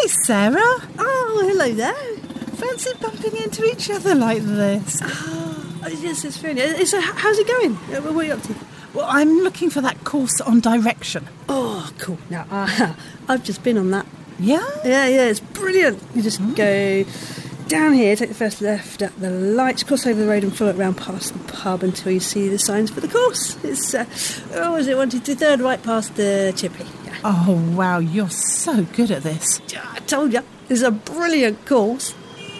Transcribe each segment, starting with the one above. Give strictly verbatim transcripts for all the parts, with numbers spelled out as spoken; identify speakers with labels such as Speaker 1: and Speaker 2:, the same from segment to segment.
Speaker 1: Hi, Sarah.
Speaker 2: Oh, hello there.
Speaker 1: Fancy bumping into each other like this?
Speaker 2: Oh, yes, it's fairly. So, how's it going? What are you up to?
Speaker 1: Well, I'm looking for that course on direction.
Speaker 2: Oh, cool. Now, uh, I've just been on that.
Speaker 1: Yeah?
Speaker 2: Yeah, yeah, it's brilliant. You just mm. go down here, take the first left at the lights, cross over the road and follow it round past the pub until you see the signs for the course. It's, uh, oh, is it one, two, three, third, right past the chippy. Yeah.
Speaker 1: Oh, wow, you're so good at this.
Speaker 2: I told you, it's a brilliant course.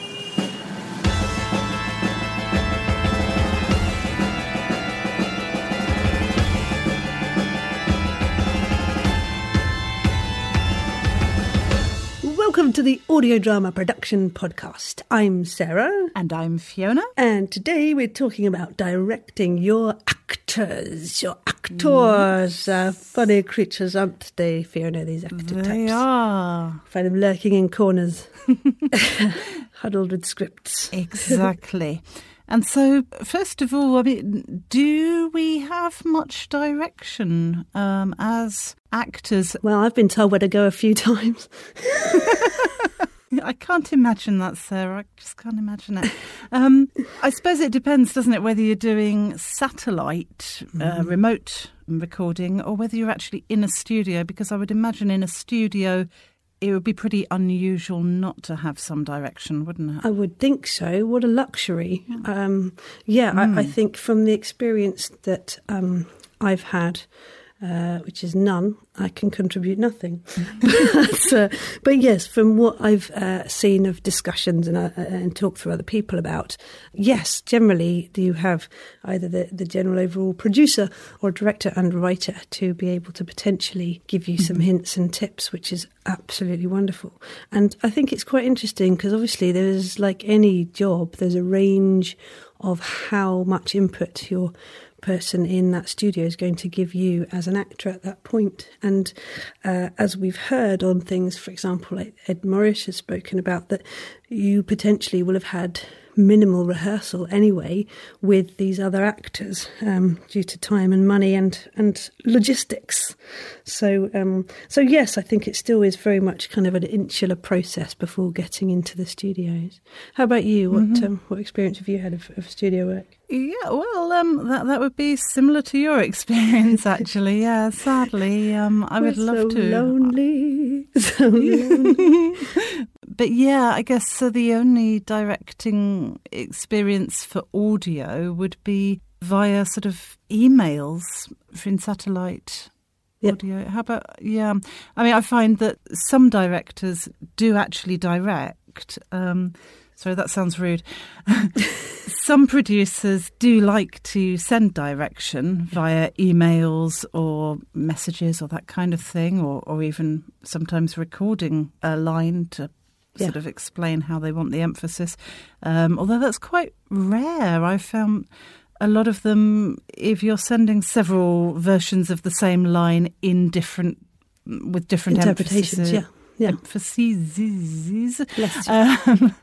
Speaker 2: Welcome to the Audio Drama Production Podcast. I'm Sarah.
Speaker 1: And I'm Fiona.
Speaker 2: And today we're talking about directing your actors. Your actors are uh, funny creatures, aren't they, Fiona, these actor
Speaker 1: they
Speaker 2: types?
Speaker 1: They are.
Speaker 2: Find them lurking in corners, huddled with scripts.
Speaker 1: Exactly. And so, first of all, I mean, do we have much direction um, as actors?
Speaker 2: Well, I've been told where to go a few times.
Speaker 1: I can't imagine that, Sarah. I just can't imagine it. Um, I suppose it depends, doesn't it, whether you're doing satellite, mm. uh, remote recording, or whether you're actually in a studio, because I would imagine in a studio it would be pretty unusual not to have some direction, wouldn't it?
Speaker 2: I would think so. What a luxury. Um, yeah, mm. I, I think from the experience that um, I've had, uh, which is none, I can contribute nothing. but, uh, but yes, from what I've uh, seen of discussions and, uh, and talked through other people about, yes, generally you have either the, the general overall producer or director and writer to be able to potentially give you some hints and tips, which is absolutely wonderful. And I think it's quite interesting because obviously there's, like any job, there's a range of how much input your person in that studio is going to give you as an actor at that point. And uh, as we've heard on things, for example, like Ed Morris has spoken about, that you potentially will have had minimal rehearsal anyway with these other actors um, due to time and money and, and logistics. So, um, so yes, I think it still is very much kind of an insular process before getting into the studios. How about you? What mm-hmm. um, what experience have you had of, of studio work?
Speaker 1: Yeah, well, um, that that would be similar to your experience, actually. Yeah, sadly, um, I would
Speaker 2: We're
Speaker 1: love
Speaker 2: so
Speaker 1: to.
Speaker 2: Lonely, so lonely.
Speaker 1: But yeah, I guess so the only directing experience for audio would be via sort of emails in satellite yep. audio. How about, yeah, I mean, I find that some directors do actually direct. Um, sorry, that sounds rude. Some producers do like to send direction via emails or messages or that kind of thing, or, or even sometimes recording a line to Yeah. sort of explain how they want the emphasis. Um, although that's quite rare. I've found a lot of them, if you're sending several versions of the same line in different, with different
Speaker 2: interpretations,
Speaker 1: emphases,
Speaker 2: yeah, yeah.
Speaker 1: emphases, um,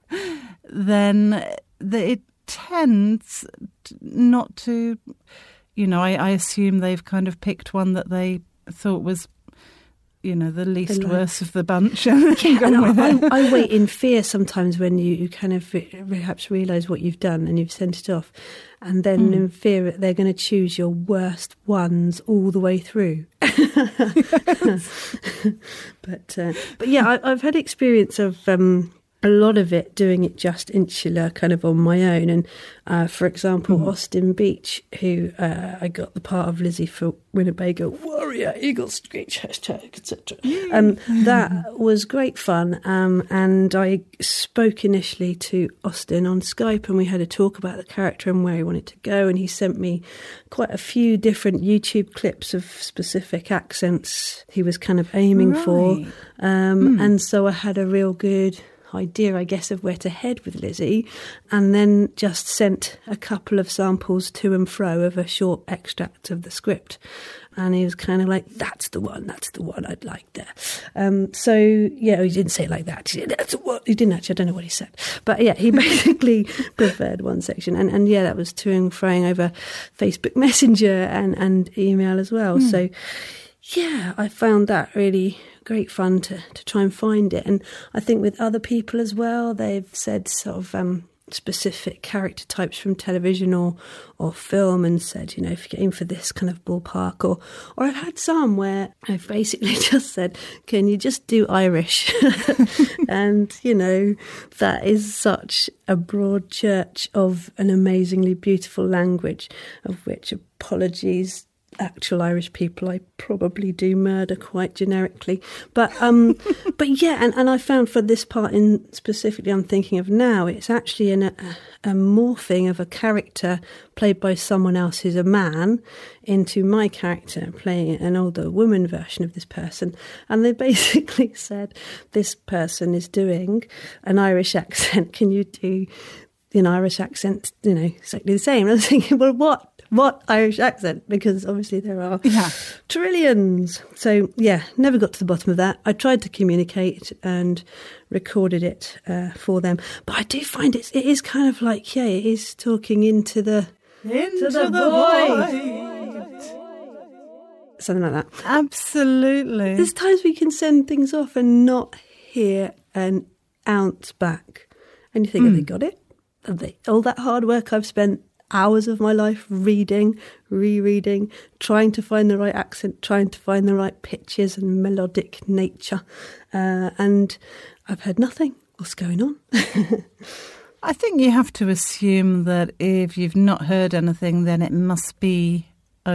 Speaker 1: then the, it tends not to, you know, I, I assume they've kind of picked one that they thought was, you know, the least the worst of the bunch.
Speaker 2: Yeah, and I, I wait in fear sometimes when you, you kind of perhaps realise what you've done and you've sent it off, and then mm. in fear that they're going to choose your worst ones all the way through. but uh, but yeah, I, I've had experience of um, a lot of it doing it just insular, kind of on my own. And uh, for example, mm. Austin Beach, who uh, I got the part of Lizzie for Winnebago Warrior, Eagle Screech, hashtag, et cetera. Um, that was great fun. Um, and I spoke initially to Austin on Skype, and we had a talk about the character and where he wanted to go. And he sent me quite a few different YouTube clips of specific accents he was kind of aiming
Speaker 1: right.
Speaker 2: for. Um,
Speaker 1: mm.
Speaker 2: And so I had a real good idea, I guess, of where to head with Lizzie, and then just sent a couple of samples to and fro of a short extract of the script. And he was kind of like, that's the one, that's the one I'd like there. Um, so, yeah, he didn't say it like that. He, said, that's what, he didn't actually, I don't know what he said. But, yeah, he basically preferred one section. And, and, yeah, that was to and froing over Facebook Messenger and, and email as well. Mm. So, Yeah, I found that really great fun to, to try and find it. And I think with other people as well, they've said sort of um, specific character types from television or or film and said, you know, if you're aim for this kind of ballpark. Or, or I've had some where I've basically just said, can you just do Irish? And, you know, that is such a broad church of an amazingly beautiful language, of which, apologies, actual Irish people, I probably do murder quite generically, but um but yeah, and, and I found for this part in specifically I'm thinking of now, it's actually in a, a morphing of a character played by someone else who's a man into my character playing an older woman version of this person. And they basically said, this person is doing an Irish accent, can you do an Irish accent, you know, exactly the same? And I was thinking, well, what What Irish accent? Because obviously there are
Speaker 1: yeah.
Speaker 2: trillions. So, yeah, never got to the bottom of that. I tried to communicate and recorded it uh, for them. But I do find it, it is kind of like, yeah, it is talking into the,
Speaker 1: into
Speaker 2: the,
Speaker 1: the void.
Speaker 2: void. Something like that.
Speaker 1: Absolutely.
Speaker 2: There's times we can send things off and not hear an ounce back. And you think, mm. have they got it? Have they? All that hard work I've spent hours of my life reading, rereading, trying to find the right accent, trying to find the right pitches and melodic nature. Uh, and I've heard nothing. What's going on?
Speaker 1: I think you have to assume that if you've not heard anything, then it must be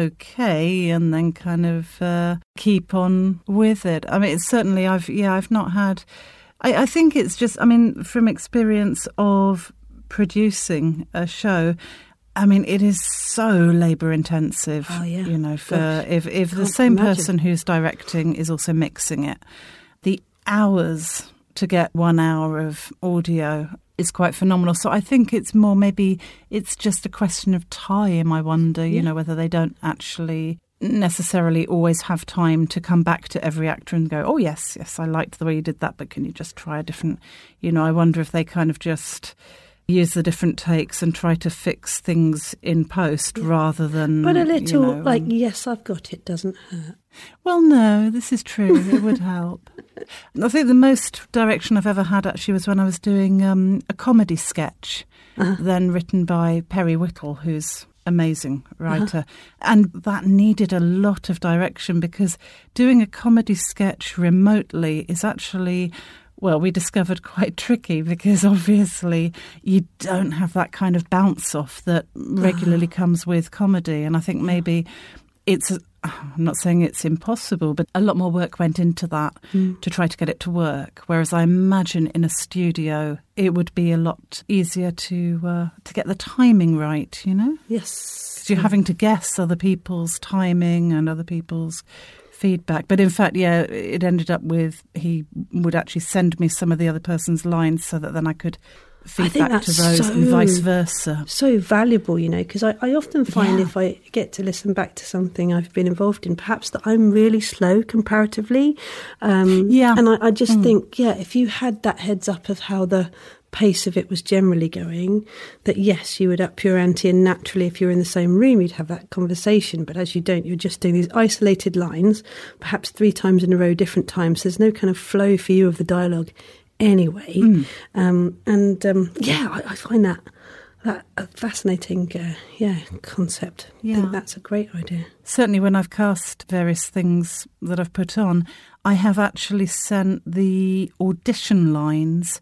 Speaker 1: okay, and then kind of uh, keep on with it. I mean, it's certainly, I've, yeah, I've not had, I, I think it's just, I mean, from experience of producing a show, I mean, it is so labour intensive.
Speaker 2: Oh, yeah.
Speaker 1: You know, for
Speaker 2: Gosh,
Speaker 1: if if the same
Speaker 2: imagine.
Speaker 1: person who's directing is also mixing it, the hours to get one hour of audio is quite phenomenal. So I think it's more maybe it's just a question of time. I wonder, you
Speaker 2: yeah.
Speaker 1: know, whether they don't actually necessarily always have time to come back to every actor and go, oh yes, yes, I liked the way you did that, but can you just try a different? You know, I wonder if they kind of just use the different takes and try to fix things in post yeah. rather than...
Speaker 2: But a little,
Speaker 1: you know,
Speaker 2: like, yes, I've got it, doesn't hurt.
Speaker 1: Well, no, this is true. It would help. I think the most direction I've ever had actually was when I was doing um, a comedy sketch, uh-huh. then written by Perry Whittle, who's amazing writer. Uh-huh. And that needed a lot of direction because doing a comedy sketch remotely is actually... Well, we discovered quite tricky because obviously you don't have that kind of bounce off that regularly comes with comedy. And I think maybe it's, I'm not saying it's impossible, but a lot more work went into that mm. to try to get it to work. Whereas I imagine in a studio, it would be a lot easier to uh, to get the timing right, you know?
Speaker 2: Yes.
Speaker 1: Because you're having to guess other people's timing and other people's feedback. But in fact, yeah, it ended up with he would actually send me some of the other person's lines so that then I could feed back to those so, and vice versa.
Speaker 2: So valuable, you know, because I, I often find
Speaker 1: yeah.
Speaker 2: if I get to listen back to something I've been involved in, perhaps that I'm really slow comparatively. Um,
Speaker 1: yeah.
Speaker 2: And I, I just
Speaker 1: mm.
Speaker 2: think, yeah, if you had that heads up of how the pace of it was generally going, that yes, you would up your ante, and naturally if you're in the same room you'd have that conversation, but as you don't, you're just doing these isolated lines, perhaps three times in a row, different times. There's no kind of flow for you of the dialogue anyway. Mm. Um, and um, yeah, I, I find that that a fascinating uh, yeah concept.
Speaker 1: Yeah.
Speaker 2: I think that's a great idea.
Speaker 1: Certainly when I've cast various things that I've put on, I have actually sent the audition lines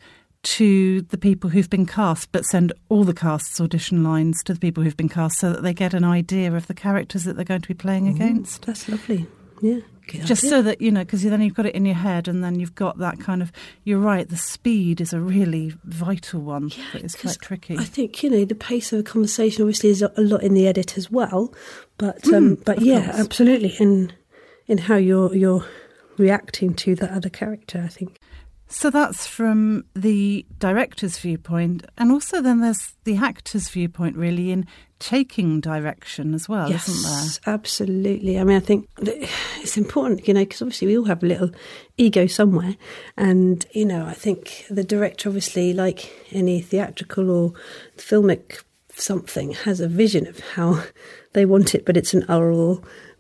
Speaker 1: to the people who've been cast, but send all the cast's audition lines to the people who've been cast so that they get an idea of the characters that they're going to be playing
Speaker 2: Ooh,
Speaker 1: against.
Speaker 2: That's lovely. Yeah.
Speaker 1: Just so that, you know, because then you've got it in your head and then you've got that kind of, you're right, the speed is a really vital one
Speaker 2: yeah,
Speaker 1: that is quite tricky.
Speaker 2: I think, you know, the pace of a conversation obviously is a lot in the edit as well. But, um, mm, but yeah, course. absolutely. In, in how you're, you're reacting to that other character, I think.
Speaker 1: So that's from the director's viewpoint, and also then there's the actor's viewpoint really in taking direction as well,
Speaker 2: yes,
Speaker 1: isn't there?
Speaker 2: Yes, absolutely. I mean, I think it's important, you know, because obviously we all have a little ego somewhere, and, you know, I think the director obviously, like any theatrical or filmic something, has a vision of how they want it, but it's an oral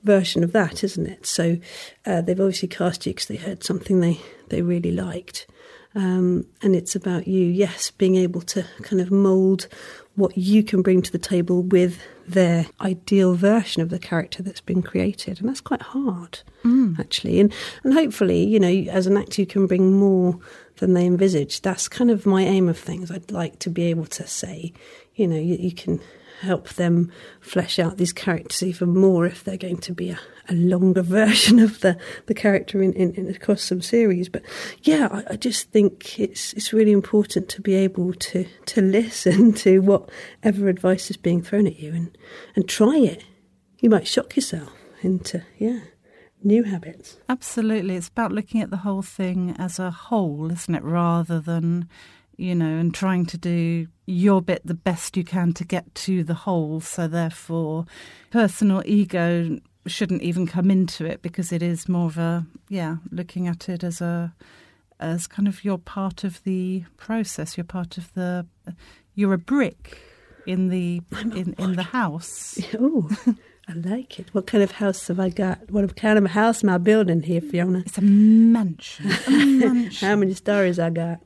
Speaker 2: version of that, isn't it? So uh, they've obviously cast you because they heard something they, they really liked. Um, and it's about you, yes, being able to kind of mould what you can bring to the table with their ideal version of the character that's been created. And that's quite hard, mm. actually. And and hopefully, you know, as an actor, you can bring more than they envisage. That's kind of my aim of things. I'd like to be able to say, you know, you, you can help them flesh out these characters even more if they're going to be a, a longer version of the, the character in, in, in across some series. But yeah, I, I just think it's it's really important to be able to, to listen to whatever advice is being thrown at you and, and try it. You might shock yourself into, yeah, new habits.
Speaker 1: Absolutely. It's about looking at the whole thing as a whole, isn't it, rather than, you know, and trying to do your bit the best you can to get to the whole. So therefore, personal ego shouldn't even come into it because it is more of a, yeah, looking at it as a, as kind of you're part of the process. You're part of the, you're a brick in the in, in the house.
Speaker 2: Oh, I like it. What kind of house have I got? What kind of house am I building here, Fiona?
Speaker 1: It's a mansion. A mansion.
Speaker 2: How many stories I got?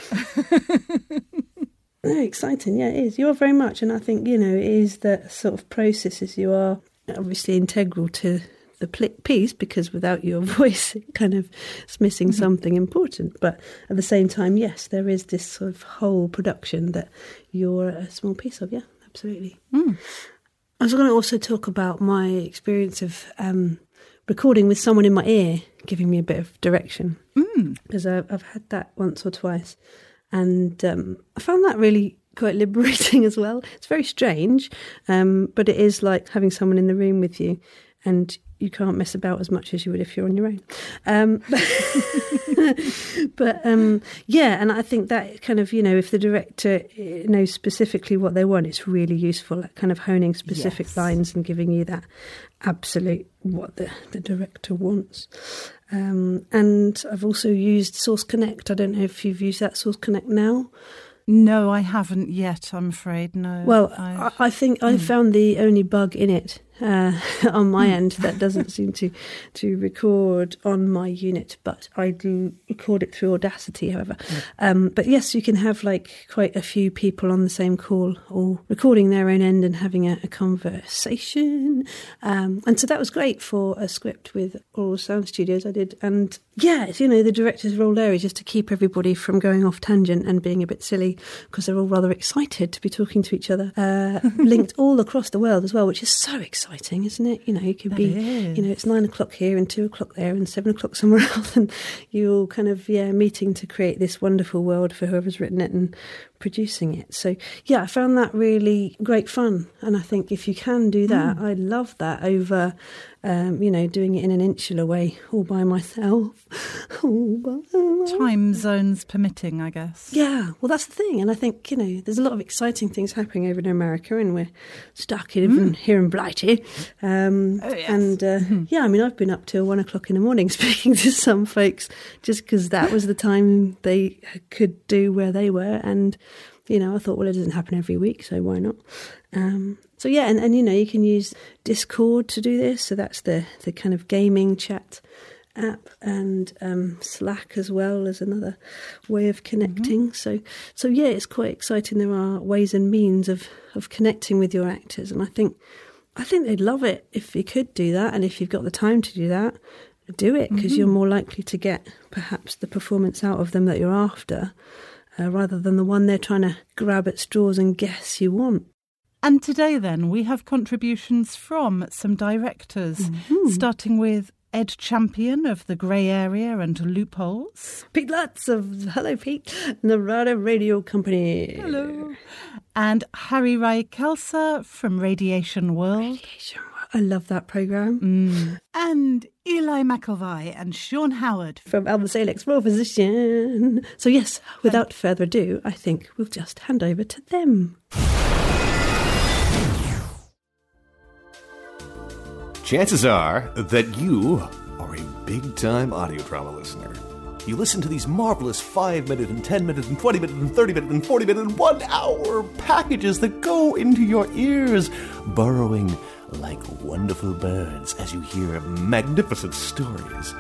Speaker 2: Very exciting, yeah, it is. You are very much, and I think, you know, it is that sort of processes. You are obviously integral to the piece because without your voice, it kind of is missing mm-hmm. something important. But at the same time, yes, there is this sort of whole production that you're a small piece of. Yeah, absolutely. Mm. I was going to also talk about my experience of um, recording with someone in my ear, giving me a bit of direction, because mm. I've, I've had that once or twice. And um, I found that really quite liberating as well. It's very strange, um, but it is like having someone in the room with you and you can't mess about as much as you would if you're on your own. Um, but um, yeah, and I think that kind of, you know, if the director knows specifically what they want, it's really useful at kind of honing specific yes. lines and giving you that absolute what the, the director wants. Um, and I've also used Source Connect. I don't know if you've used that Source Connect now.
Speaker 1: No, I haven't yet, I'm afraid, no.
Speaker 2: Well, I, I think mm. I found the only bug in it uh, on my end that doesn't seem to, to record on my unit, but I do record it through Audacity, however. Mm. Um, but yes, you can have like quite a few people on the same call all recording their own end and having a, a conversation. Um, and so that was great for a script with Oral Sound Studios I did. And yeah, you know, the director's role there is just to keep everybody from going off tangent and being a bit silly because they're all rather excited to be talking to each other, uh, linked all across the world as well, which is so exciting, isn't it? You know, you could
Speaker 1: that
Speaker 2: be,
Speaker 1: is.
Speaker 2: you know, it's nine o'clock here and two o'clock there and seven o'clock somewhere else, and you're all kind of, yeah, meeting to create this wonderful world for whoever's written it and producing it. So yeah, I found that really great fun, and I think if you can do that, mm. I love that over um, you know, doing it in an insular way all by myself. all by myself.
Speaker 1: Time zones permitting, I guess.
Speaker 2: Yeah, well that's the thing, and I think, you know, there's a lot of exciting things happening over in America and we're stuck in, mm. here in Blighty. Um,
Speaker 1: oh, yes.
Speaker 2: And uh, yeah, I mean, I've been up till one o'clock in the morning speaking to some folks just because that was the time they could do where they were, and you know, I thought, well, it doesn't happen every week, so why not? Um, so yeah, and, and you know, you can use Discord to do this. So that's the, the kind of gaming chat app, and um, Slack as well as another way of connecting. Mm-hmm. So so yeah, it's quite exciting. There are ways and means of, of connecting with your actors, and I think I think they'd love it if you could do that, and if you've got the time to do that, do it, because mm-hmm. you're more likely to get perhaps the performance out of them that you're after. Uh, rather than the one they're trying to grab at straws and guess you want.
Speaker 1: And today then we have contributions from some directors, mm-hmm. starting with Ed Champion of The Grey Area and Loopholes.
Speaker 2: Pete Lutz of Hello Pete, Narada Radio Company.
Speaker 1: Hello. And Harry Rai Kelsa from Radiation World.
Speaker 2: Radiation World. I love that programme.
Speaker 1: Mm. And Eli McElvey and Sean Howard
Speaker 2: from Albus Alex Raw Physician. So yes, without and further ado, I think we'll just hand over to them.
Speaker 3: Chances are that you are a big-time audio drama listener. You listen to these marvelous five-minute and ten-minute and twenty-minute and thirty-minute and forty-minute and one-hour packages that go into your ears, burrowing like wonderful birds as you hear magnificent stories.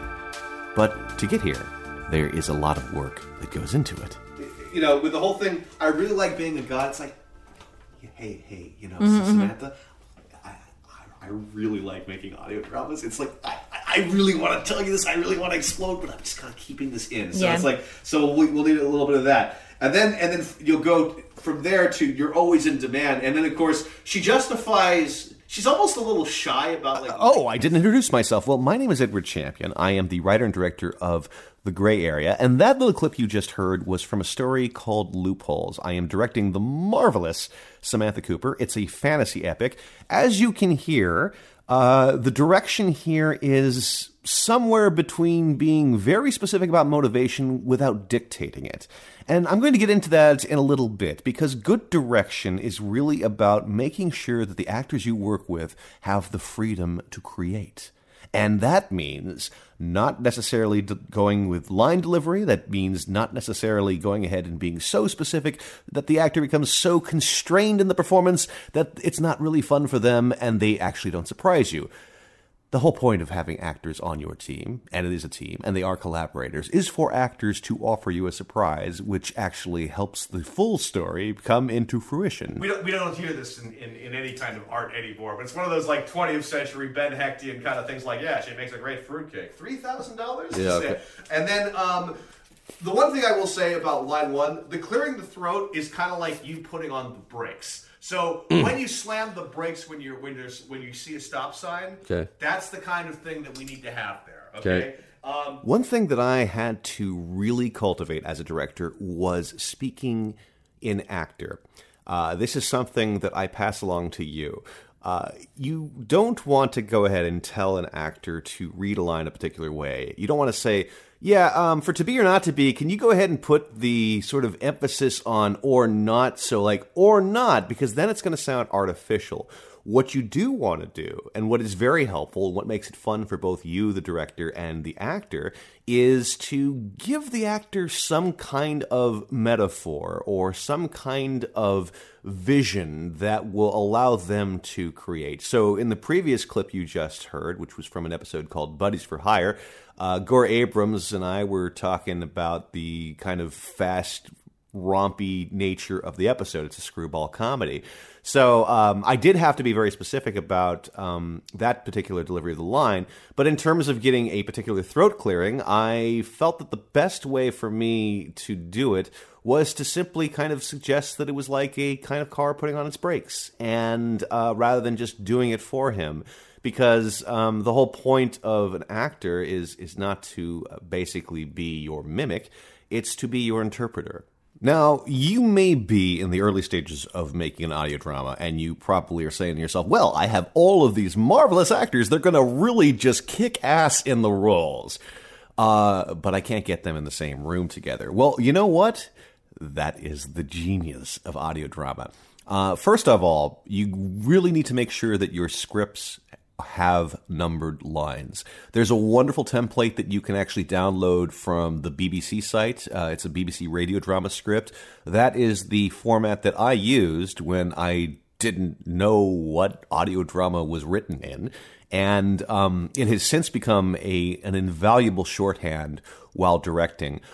Speaker 3: But to get here, there is a lot of work that goes into it. You know, with the whole thing, I really like being a god. It's like, hey, hey, you know, mm-hmm. Samantha, I, I, I really like making audio dramas. It's like, I, I really want to tell you this, I really want to explode, but I'm just kind of keeping this in. So yeah. It's like, so we, we'll need a little bit of that. And then, and then you'll go from there to you're always in demand. And then, of course, she justifies... She's almost a little shy about like... Uh, oh, I didn't introduce myself. Well, my name is Edward Champion. I am the writer and director of The Gray Area. And that little clip you just heard was from a story called Loopholes. I am directing the marvelous Samantha Cooper. It's a fantasy epic. As you can hear, uh, the direction here is somewhere between being very specific about motivation without dictating it. And I'm going to get into that in a little bit, because good direction is really about making sure that the actors you work with have the freedom to create. And that means not necessarily d- going with line delivery. That means not necessarily going ahead and being so specific that the actor becomes so constrained in the performance that it's not really fun for them and they actually don't surprise you. The whole point of having actors on your team, and it is a team, and they are collaborators, is for actors to offer you a surprise, which actually helps the full story come into fruition.
Speaker 4: We don't we don't hear this in, in, in any kind of art anymore, but it's one of those like twentieth century Ben Hechtean kind of things like, yeah, she makes a great fruitcake. three thousand dollars?
Speaker 3: Yeah, okay.
Speaker 4: And then um, the one thing I will say about line one, the clearing the throat is kind of like you putting on the brakes. So mm. when you slam the brakes when you're when there's when you see a stop sign,
Speaker 3: okay. That's
Speaker 4: the kind of thing that we need to have there. Okay.
Speaker 3: okay. Um, One thing that I had to really cultivate as a director was speaking in actor. Uh, this is something that I pass along to you. Uh, you don't want to go ahead and tell an actor to read a line a particular way. You don't want to say, yeah, um, for to be or not to be, can you go ahead and put the sort of emphasis on or not? So like, or not, because then it's going to sound artificial. What you do want to do, and what is very helpful, what makes it fun for both you, the director, and the actor, is to give the actor some kind of metaphor or some kind of vision that will allow them to create. So in the previous clip you just heard, which was from an episode called Buddies for Hire, uh, Gore Abrams and I were talking about the kind of fast, rompy nature of the episode. It's a screwball comedy. So um, I did have to be very specific about um, that particular delivery of the line. But in terms of getting a particular throat clearing, I felt that the best way for me to do it was to simply kind of suggest that it was like a kind of car putting on its brakes, and uh, rather than just doing it for him. Because um, the whole point of an actor is is not to basically be your mimic, it's to be your interpreter. Now, you may be in the early stages of making an audio drama, and you probably are saying to yourself, well, I have all of these marvelous actors, they're going to really just kick ass in the roles. Uh, but I can't get them in the same room together. Well, you know what? That is the genius of audio drama. Uh, first of all, you really need to make sure that your scripts have numbered lines. There's a wonderful template that you can actually download from the B B C site. Uh, it's a B B C radio drama script. That is the format that I used when I didn't know what audio drama was written in. And um, it has since become a an invaluable shorthand while directing.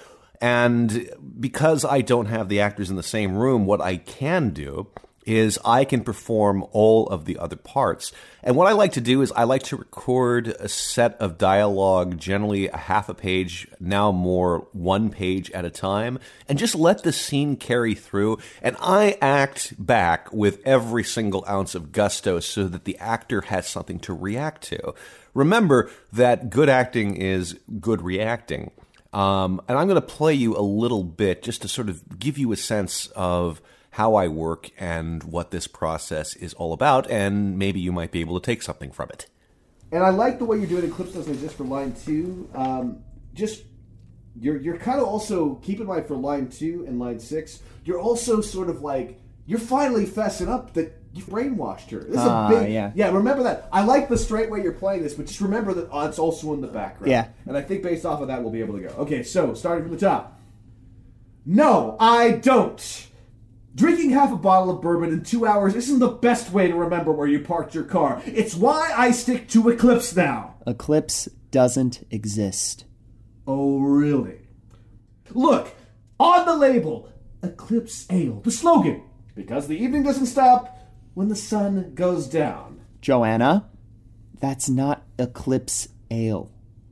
Speaker 3: And because I don't have the actors in the same room, what I can do is I can perform all of the other parts. And what I like to do is I like to record a set of dialogue, generally a half a page, now more one page at a time, and just let the scene carry through. And I act back with every single ounce of gusto so that the actor has something to react to. Remember that good acting is good reacting. Um, and I'm going to play you a little bit just to sort of give you a sense of how I work and what this process is all about, and maybe you might be able to take something from it.
Speaker 5: And I like the way you're doing it. Clips doesn't exist for line two. Um, just you're you're kind of also, keep in mind for line two and line six, you're also sort of like, you're finally fessing up that you brainwashed her. This is uh, a big,
Speaker 6: yeah.
Speaker 5: yeah, remember that. I like the straight way you're playing this, but just remember that oh, it's also in the background.
Speaker 6: Yeah.
Speaker 5: And I think based off of that, we'll be able to go. Okay, so starting from the top. No, I don't. Drinking half a bottle of bourbon in two hours isn't the best way to remember where you parked your car. It's why I stick to Eclipse now.
Speaker 6: Eclipse doesn't exist.
Speaker 5: Oh, really? Look, on the label, Eclipse Ale, the slogan, because the evening doesn't stop when the sun goes down.
Speaker 6: Joanna, that's not Eclipse Ale.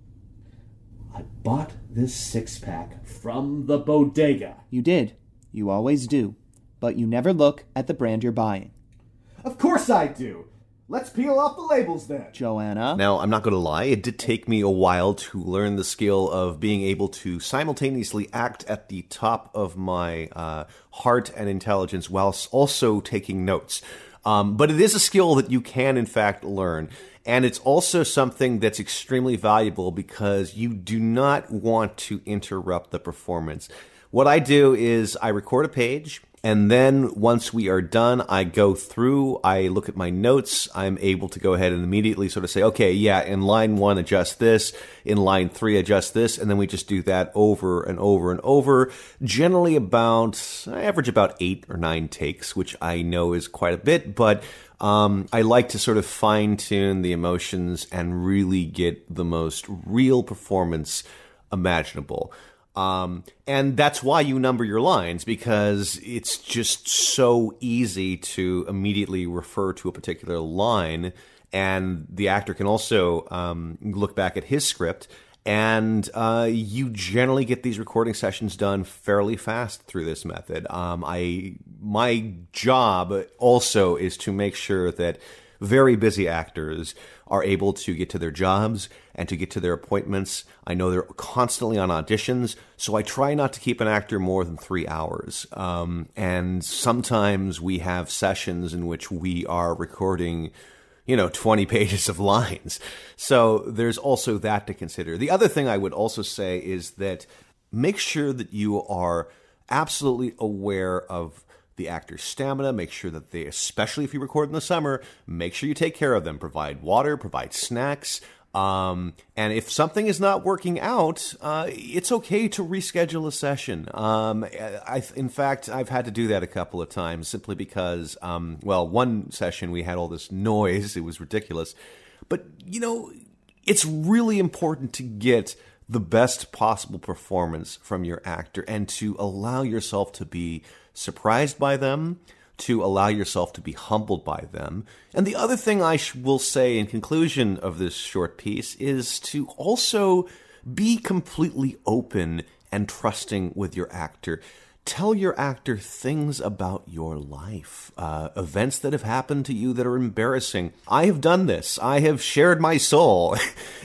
Speaker 5: I bought this six-pack from the bodega.
Speaker 6: You did. You always do. But you never look at the brand you're buying.
Speaker 5: Of course I do. Let's peel off the labels then.
Speaker 6: Joanna?
Speaker 3: Now, I'm not going to lie, it did take me a while to learn the skill of being able to simultaneously act at the top of my uh, heart and intelligence whilst also taking notes. Um, but it is a skill that you can, in fact, learn. And it's also something that's extremely valuable because you do not want to interrupt the performance. What I do is I record a page, and then once we are done, I go through, I look at my notes, I'm able to go ahead and immediately sort of say, okay, yeah, in line one, adjust this, in line three, adjust this, and then we just do that over and over and over, generally about, I average about eight or nine takes, which I know is quite a bit, but um, I like to sort of fine-tune the emotions and really get the most real performance imaginable. Um, and that's why you number your lines, because it's just so easy to immediately refer to a particular line, and the actor can also um, look back at his script, and uh, you generally get these recording sessions done fairly fast through this method. Um, I my job also is to make sure that very busy actors are able to get to their jobs and to get to their appointments. I know they're constantly on auditions, so I try not to keep an actor more than three hours. Um, and sometimes we have sessions in which we are recording, you know, twenty pages of lines. So there's also that to consider. The other thing I would also say is that make sure that you are absolutely aware of the actor's stamina. Make sure that they, especially if you record in the summer, make sure you take care of them. Provide water, provide snacks. Um, and if something is not working out, uh, it's okay to reschedule a session. Um, I, in fact, I've had to do that a couple of times simply because, um, well, one session we had all this noise. It was ridiculous. But, you know, it's really important to get the best possible performance from your actor and to allow yourself to be surprised by them, to allow yourself to be humbled by them. And the other thing I sh- will say in conclusion of this short piece is to also be completely open and trusting with your actor. Tell your actor things about your life, uh, events that have happened to you that are embarrassing. I have done this. I have shared my soul,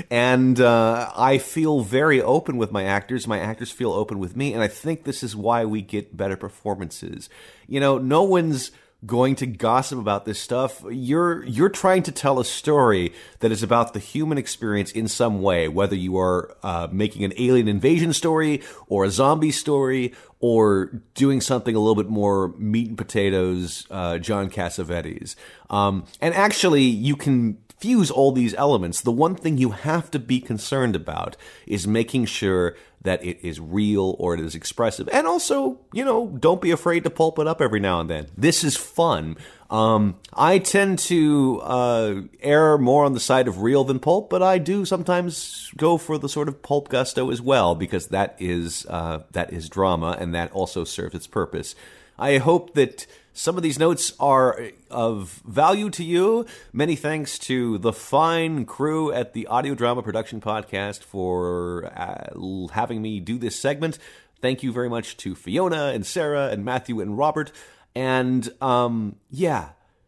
Speaker 3: and uh, I feel very open with my actors. My actors feel open with me, and I think this is why we get better performances. You know, no one's going to gossip about this stuff. You're you're trying to tell a story that is about the human experience in some way, whether you are uh, making an alien invasion story or a zombie story or doing something a little bit more meat and potatoes, uh, John Cassavetes. Um, and actually, you can fuse all these elements. The one thing you have to be concerned about is making sure that it is real or it is expressive. And also, you know, don't be afraid to pulp it up every now and then. This is fun. Um, I tend to uh, err more on the side of real than pulp, but I do sometimes go for the sort of pulp gusto as well, because that is uh, that is drama, and that also serves its purpose. I hope that some of these notes are of value to you. Many thanks to the fine crew at the Audio Drama Production Podcast for uh, having me do this segment. Thank you very much to Fiona and Sarah and Matthew and Robert. And, um, yeah,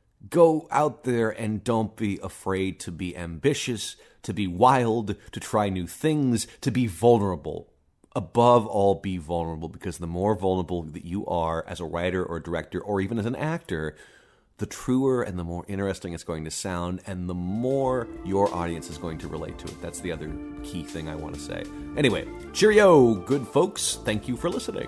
Speaker 3: go out there and don't be afraid to be ambitious, to be wild, to try new things, to be vulnerable. Above all, be vulnerable, because the more vulnerable that you are as a writer or a director or even as an actor, the truer and the more interesting it's going to sound, and the more your audience is going to relate to it. That's the other key thing I want to say. Anyway, cheerio, good folks. Thank you for listening.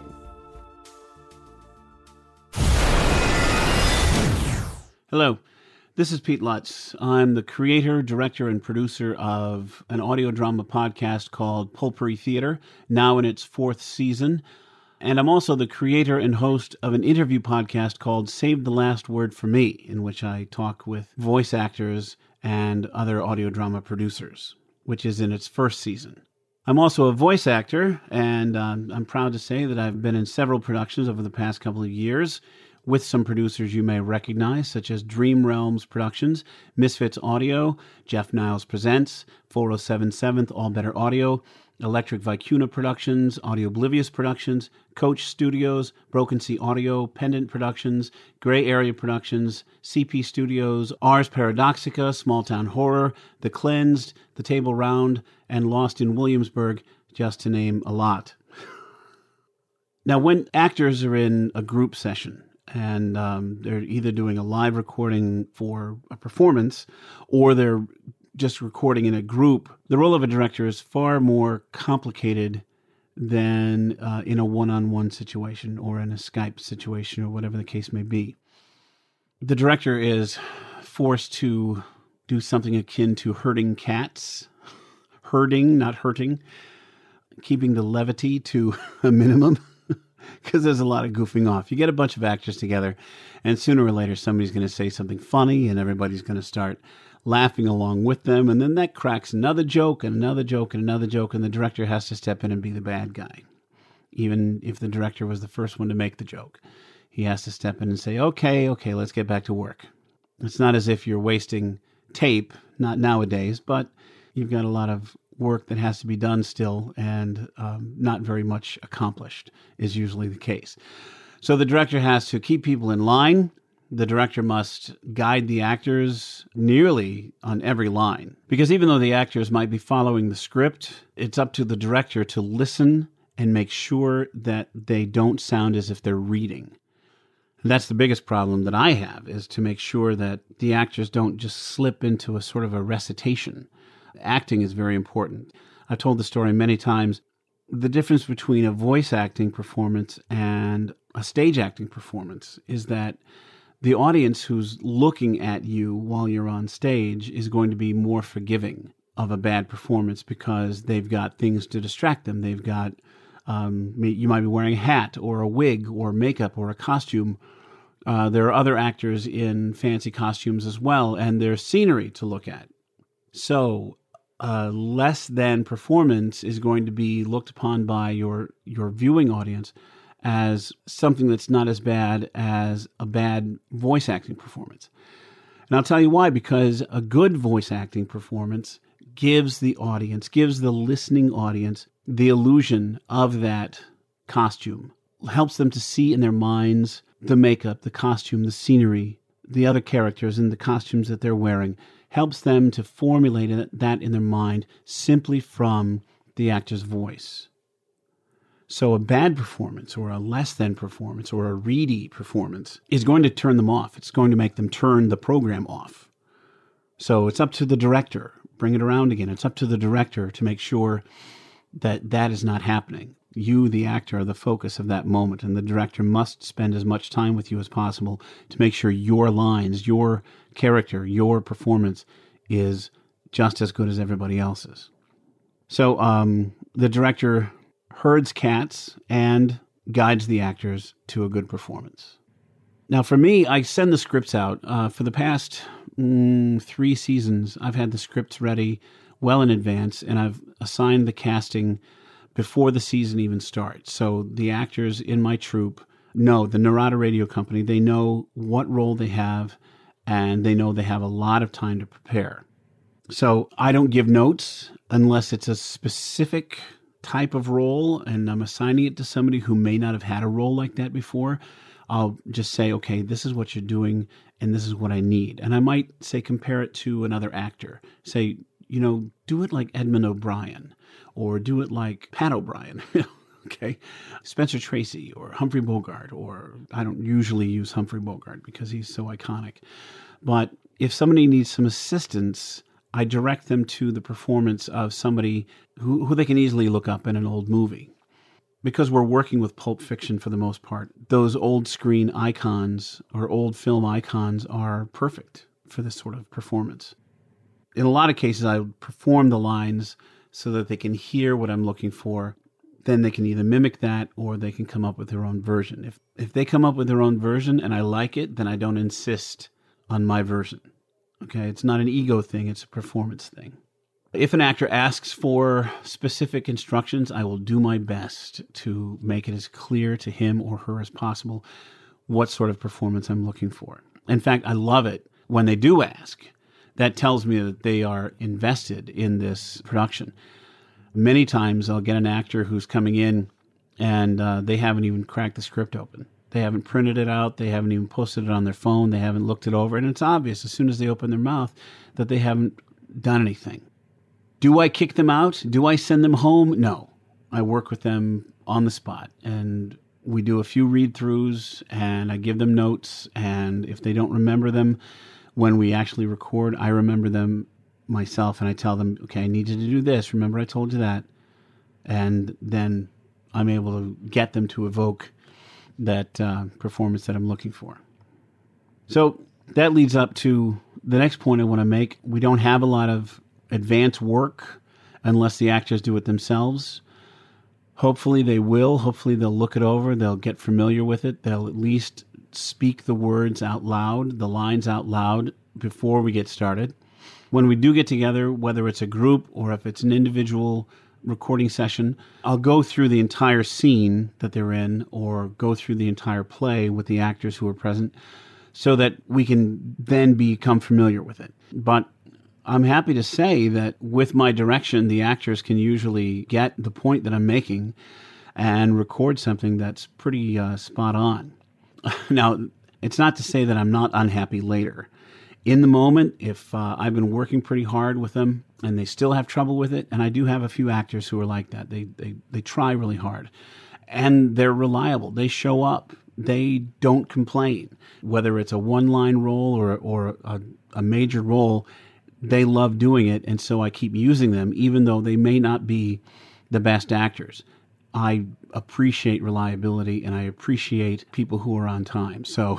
Speaker 7: Hello. This is Pete Lutz. I'm the creator, director, and producer of an audio drama podcast called Pulpery Theater, now in its fourth season. And I'm also the creator and host of an interview podcast called Save the Last Word for Me, in which I talk with voice actors and other audio drama producers, which is in its first season. I'm also a voice actor, and um, I'm proud to say that I've been in several productions over the past couple of years with some producers you may recognize, such as Dream Realms Productions, Misfits Audio, Jeff Niles Presents, four oh seven seventh All Better Audio, Electric Vicuna Productions, Audio Oblivious Productions, Coach Studios, Broken Sea Audio, Pendant Productions, Gray Area Productions, C P Studios, Ars Paradoxica, Small Town Horror, The Cleansed, The Table Round, and Lost in Williamsburg, just to name a lot. Now, when actors are in a group session, and um, they're either doing a live recording for a performance or they're just recording in a group, the role of a director is far more complicated than uh, in a one-on-one situation or in a Skype situation or whatever the case may be. The director is forced to do something akin to herding cats, herding, not hurting, keeping the levity to a minimum. Because there's a lot of goofing off. You get a bunch of actors together, and sooner or later somebody's going to say something funny, and everybody's going to start laughing along with them, and then that cracks another joke, and another joke, and another joke, and the director has to step in and be the bad guy. Even if the director was the first one to make the joke, he has to step in and say, okay, okay, let's get back to work. It's not as if you're wasting tape, not nowadays, but you've got a lot of work that has to be done still, and um, not very much accomplished is usually the case. So the director has to keep people in line. The director must guide the actors nearly on every line, because even though the actors might be following the script, it's up to the director to listen and make sure that they don't sound as if they're reading. And that's the biggest problem that I have, is to make sure that the actors don't just slip into a sort of a recitation. Acting is very important. I've told the story many times. The difference between a voice acting performance and a stage acting performance is that the audience who's looking at you while you're on stage is going to be more forgiving of a bad performance because they've got things to distract them. They've got, um, you might be wearing a hat or a wig or makeup or a costume. Uh, there are other actors in fancy costumes as well, and there's scenery to look at. So uh, less than performance is going to be looked upon by your your viewing audience as something that's not as bad as a bad voice acting performance. And I'll tell you why, because a good voice acting performance gives the audience, gives the listening audience the illusion of that costume, helps them to see in their minds the makeup, the costume, the scenery, the other characters and the costumes that they're wearing, helps them to formulate that in their mind simply from the actor's voice. So a bad performance or a less than performance or a reedy performance is going to turn them off. It's going to make them turn the program off. So it's up to the director. Bring it around again. It's up to the director to make sure that that is not happening. You, the actor, are the focus of that moment, and the director must spend as much time with you as possible to make sure your lines, your character, your performance is just as good as everybody else's. So um, the director herds cats and guides the actors to a good performance. Now, for me, I send the scripts out. Uh, for the past mm, three seasons, I've had the scripts ready well in advance, and I've assigned the casting before the season even starts. So the actors in my troupe know, the Narada Radio Company, they know what role they have, and they know they have a lot of time to prepare. So I don't give notes unless it's a specific type of role, and I'm assigning it to somebody who may not have had a role like that before. I'll just say, okay, this is what you're doing, and this is what I need. And I might say, compare it to another actor. Say, you know, do it like Edmund O'Brien, or do it like Pat O'Brien, okay? Spencer Tracy, or Humphrey Bogart, or I don't usually use Humphrey Bogart because he's so iconic. But if somebody needs some assistance, I direct them to the performance of somebody who, who they can easily look up in an old movie. Because we're working with Pulp Fiction for the most part, those old screen icons or old film icons are perfect for this sort of performance. In a lot of cases, I perform the lines so that they can hear what I'm looking for, then they can either mimic that or they can come up with their own version. If if they come up with their own version and I like it, then I don't insist on my version. Okay, it's not an ego thing, it's a performance thing. If an actor asks for specific instructions, I will do my best to make it as clear to him or her as possible what sort of performance I'm looking for. In fact, I love it when they do ask. That tells me that they are invested in this production. Many times I'll get an actor who's coming in and uh, they haven't even cracked the script open. They haven't printed it out. They haven't even posted it on their phone. They haven't looked it over. And it's obvious as soon as they open their mouth that they haven't done anything. Do I kick them out? Do I send them home? No. I work with them on the spot. And we do a few read-throughs, and I give them notes. And if they don't remember them when we actually record, I remember them myself, and I tell them, okay, I need you to do this. Remember I told you that? And then I'm able to get them to evoke that uh, performance that I'm looking for. So that leads up to the next point I want to make. We don't have a lot of advanced work unless the actors do it themselves. Hopefully they will. Hopefully they'll look it over. They'll get familiar with it. They'll at least speak the words out loud, the lines out loud before we get started. When we do get together, whether it's a group or if it's an individual recording session, I'll go through the entire scene that they're in or go through the entire play with the actors who are present so that we can then become familiar with it. But I'm happy to say that with my direction, the actors can usually get the point that I'm making and record something that's pretty uh, spot on. Now, it's not to say that I'm not unhappy later. In the moment, if uh, I've been working pretty hard with them and they still have trouble with it, and I do have a few actors who are like that, they they, they try really hard, and they're reliable. They show up. They don't complain. Whether it's a one-line role or, or a, a major role, they love doing it, and so I keep using them, even though they may not be the best actors. I appreciate reliability, and I appreciate people who are on time. So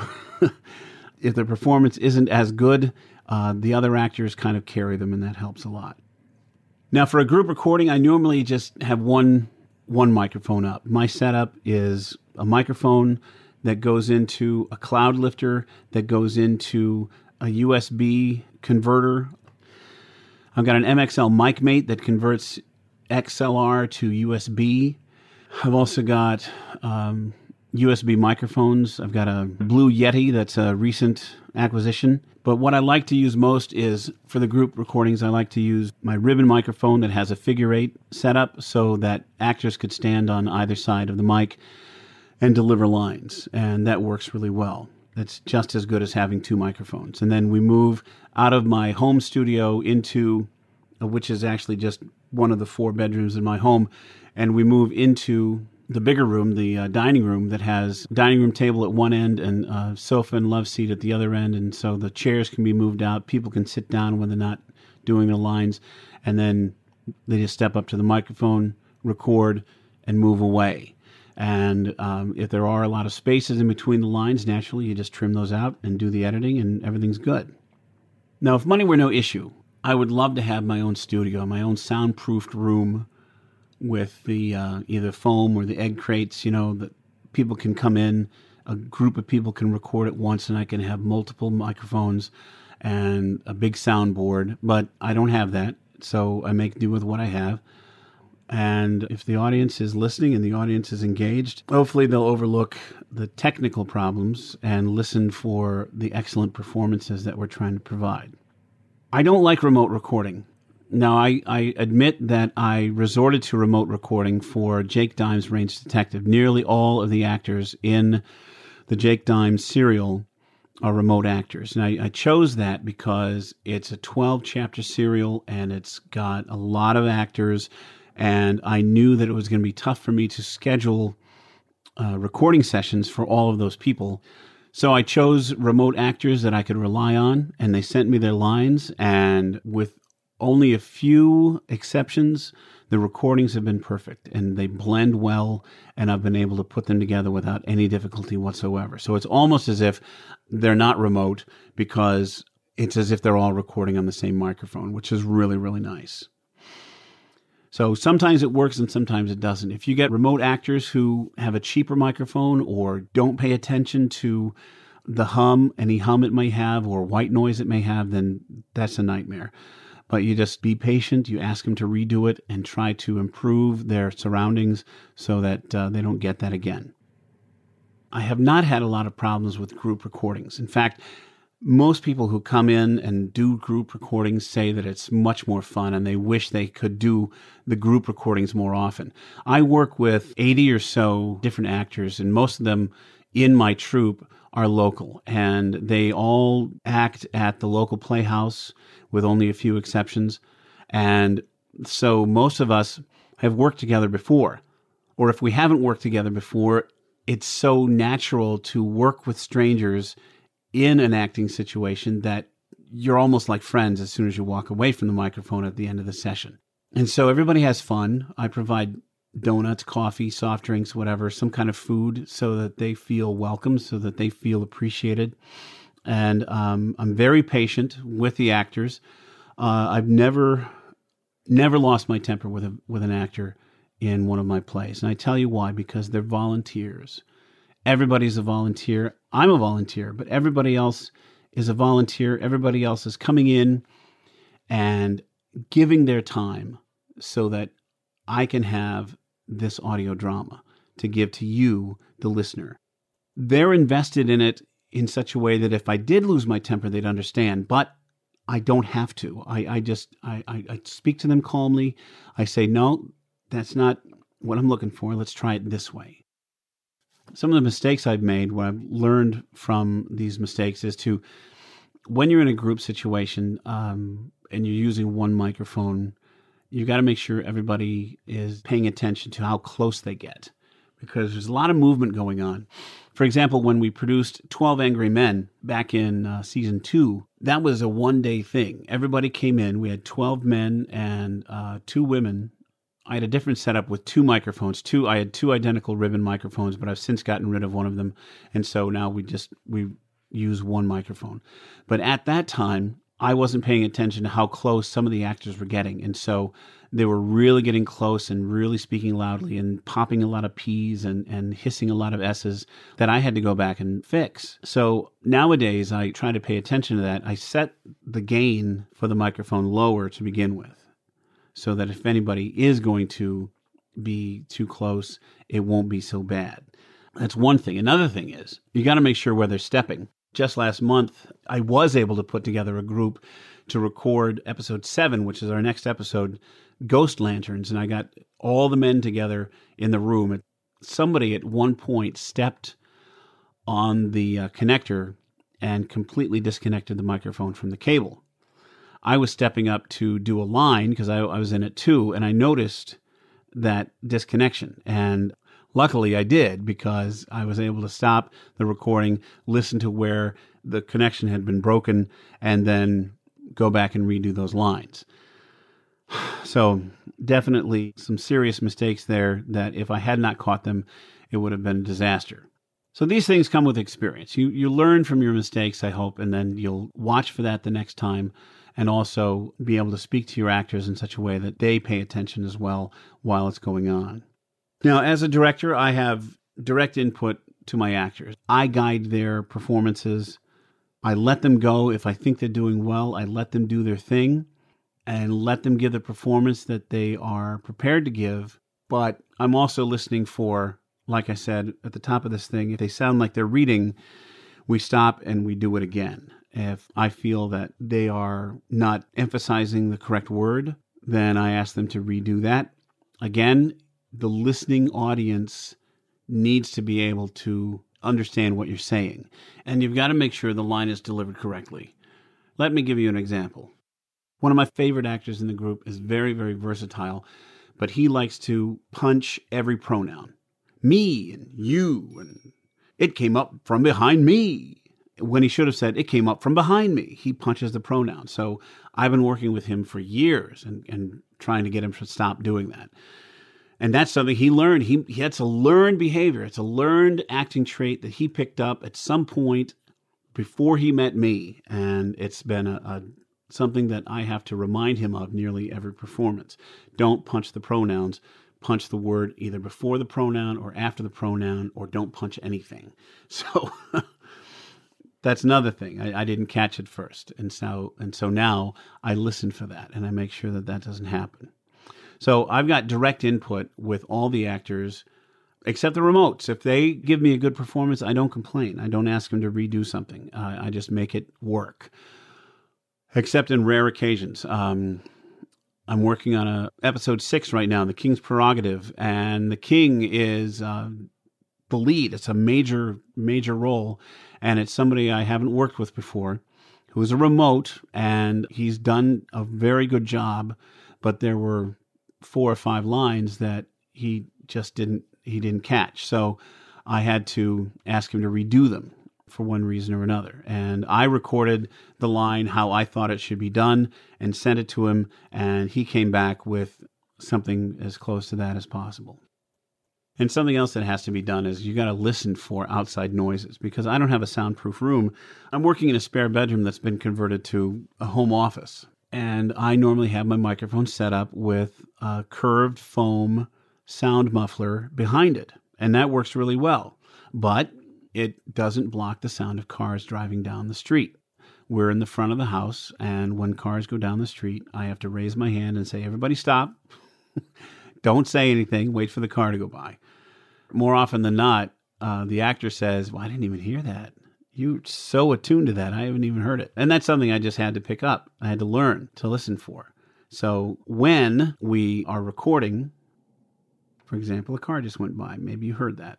Speaker 7: if the performance isn't as good, uh, the other actors kind of carry them, and that helps a lot. Now, for a group recording, I normally just have one one microphone up. My setup is a microphone that goes into a cloud lifter, that goes into a U S B converter. I've got an M X L MicMate that converts X L R to U S B. I've also got um, U S B microphones. I've got a Blue Yeti that's a recent acquisition. But what I like to use most is, for the group recordings, I like to use my ribbon microphone that has a figure eight setup so that actors could stand on either side of the mic and deliver lines. And that works really well. It's just as good as having two microphones. And then we move out of my home studio into, which is actually just one of the four bedrooms in my home, and we move into the bigger room, the uh, dining room, that has dining room table at one end and a sofa and love seat at the other end. And so the chairs can be moved out. People can sit down when they're not doing the lines. And then they just step up to the microphone, record, and move away. And um, if there are a lot of spaces in between the lines, naturally, you just trim those out and do the editing, and everything's good. Now, if money were no issue, I would love to have my own studio, my own soundproofed room with the uh, either foam or the egg crates, you know, that people can come in, a group of people can record at once, and I can have multiple microphones and a big soundboard. But I don't have that, so I make do with what I have. And if the audience is listening and the audience is engaged, hopefully they'll overlook the technical problems and listen for the excellent performances that we're trying to provide. I don't like remote recording. Now, I, I admit that I resorted to remote recording for Jake Dimes' Range Detective. Nearly all of the actors in the Jake Dimes serial are remote actors. And I, I chose that because it's a twelve-chapter serial, and it's got a lot of actors, and I knew that it was going to be tough for me to schedule uh, recording sessions for all of those people. So I chose remote actors that I could rely on, and they sent me their lines, and with only a few exceptions, the recordings have been perfect, and they blend well, and I've been able to put them together without any difficulty whatsoever. So it's almost as if they're not remote, because it's as if they're all recording on the same microphone, which is really, really nice. So sometimes it works and sometimes it doesn't. If you get remote actors who have a cheaper microphone or don't pay attention to the hum, any hum it may have or white noise it may have, then that's a nightmare. But you just be patient, you ask them to redo it and try to improve their surroundings so that uh, they don't get that again. I have not had a lot of problems with group recordings. In fact, most people who come in and do group recordings say that it's much more fun and they wish they could do the group recordings more often. I work with eighty or so different actors, and most of them in my troupe are local, and they all act at the local playhouse with only a few exceptions. And so most of us have worked together before, or if we haven't worked together before, it's so natural to work with strangers in an acting situation that you're almost like friends as soon as you walk away from the microphone at the end of the session. And so everybody has fun. I provide donuts, coffee, soft drinks, whatever, some kind of food so that they feel welcome, so that they feel appreciated. And um, I'm very patient with the actors. Uh, I've never, never lost my temper with a, with an actor in one of my plays. And I tell you why, because they're volunteers. Everybody's a volunteer. I'm a volunteer, but everybody else is a volunteer. Everybody else is coming in and giving their time so that I can have this audio drama to give to you, the listener. They're invested in it in such a way that if I did lose my temper, they'd understand, but I don't have to. I, I just, I, I, I speak to them calmly. I say, no, that's not what I'm looking for. Let's try it this way. Some of the mistakes I've made, what I've learned from these mistakes is to, when you're in a group situation um, and you're using one microphone, you got to make sure everybody is paying attention to how close they get, because there's a lot of movement going on. For example, when we produced twelve Angry Men back in uh, season two, that was a one-day thing. Everybody came in. We had twelve men and uh, two women. I had a different setup with two microphones. Two, I had two identical ribbon microphones, but I've since gotten rid of one of them, and so now we just we use one microphone. But at that time, I wasn't paying attention to how close some of the actors were getting, and so they were really getting close and really speaking loudly and popping a lot of P's and, and hissing a lot of S's that I had to go back and fix. So nowadays, I try to pay attention to that. I set the gain for the microphone lower to begin with, so that if anybody is going to be too close, it won't be so bad. That's one thing. Another thing is, you got to make sure where they're stepping. Just last month, I was able to put together a group to record episode seven, which is our next episode, Ghost Lanterns, and I got all the men together in the room. Somebody at one point stepped on the uh, connector and completely disconnected the microphone from the cable. I was stepping up to do a line because I, I was in it too, and I noticed that disconnection. And luckily I did, because I was able to stop the recording, listen to where the connection had been broken, and then go back and redo those lines. So definitely some serious mistakes there that if I had not caught them, it would have been a disaster. So these things come with experience. You, you learn from your mistakes, I hope, and then you'll watch for that the next time, and also be able to speak to your actors in such a way that they pay attention as well while it's going on. Now, as a director, I have direct input to my actors. I guide their performances. I let them go. If I think they're doing well, I let them do their thing and let them give the performance that they are prepared to give. But I'm also listening for, like I said at the top of this thing, if they sound like they're reading, we stop and we do it again. If I feel that they are not emphasizing the correct word, then I ask them to redo that. Again, the listening audience needs to be able to understand what you're saying. And you've got to make sure the line is delivered correctly. Let me give you an example. One of my favorite actors in the group is very, very versatile, but he likes to punch every pronoun. Me and you, and it came up from behind me. When he should have said, it came up from behind me. He punches the pronoun. So I've been working with him for years and, and trying to get him to stop doing that. And that's something he learned. He, he had a learned behavior. It's a learned acting trait that he picked up at some point before he met me. And it's been a, a something that I have to remind him of nearly every performance. Don't punch the pronouns. Punch the word either before the pronoun or after the pronoun, or don't punch anything. So that's another thing. I, I didn't catch it first. And so, and so now I listen for that, and I make sure that that doesn't happen. So I've got direct input with all the actors, except the remotes. If they give me a good performance, I don't complain. I don't ask them to redo something. Uh, I just make it work. Except in rare occasions. Um, I'm working on a episode six right now, The King's Prerogative, and the king is uh, the lead. It's a major, major role, and it's somebody I haven't worked with before, who is a remote, and he's done a very good job, but there were four or five lines that he just didn't he didn't catch. So I had to ask him to redo them for one reason or another. And I recorded the line how I thought it should be done and sent it to him, and he came back with something as close to that as possible. And something else that has to be done is you got to listen for outside noises, because I don't have a soundproof room. I'm working in a spare bedroom that's been converted to a home office. And I normally have my microphone set up with a curved foam sound muffler behind it. And that works really well. But it doesn't block the sound of cars driving down the street. We're in the front of the house, and when cars go down the street, I have to raise my hand and say, everybody stop. Don't say anything. Wait for the car to go by. More often than not, uh, the actor says, well, I didn't even hear that. You're so attuned to that, I haven't even heard it. And that's something I just had to pick up. I had to learn to listen for. So when we are recording, for example, a car just went by. Maybe you heard that.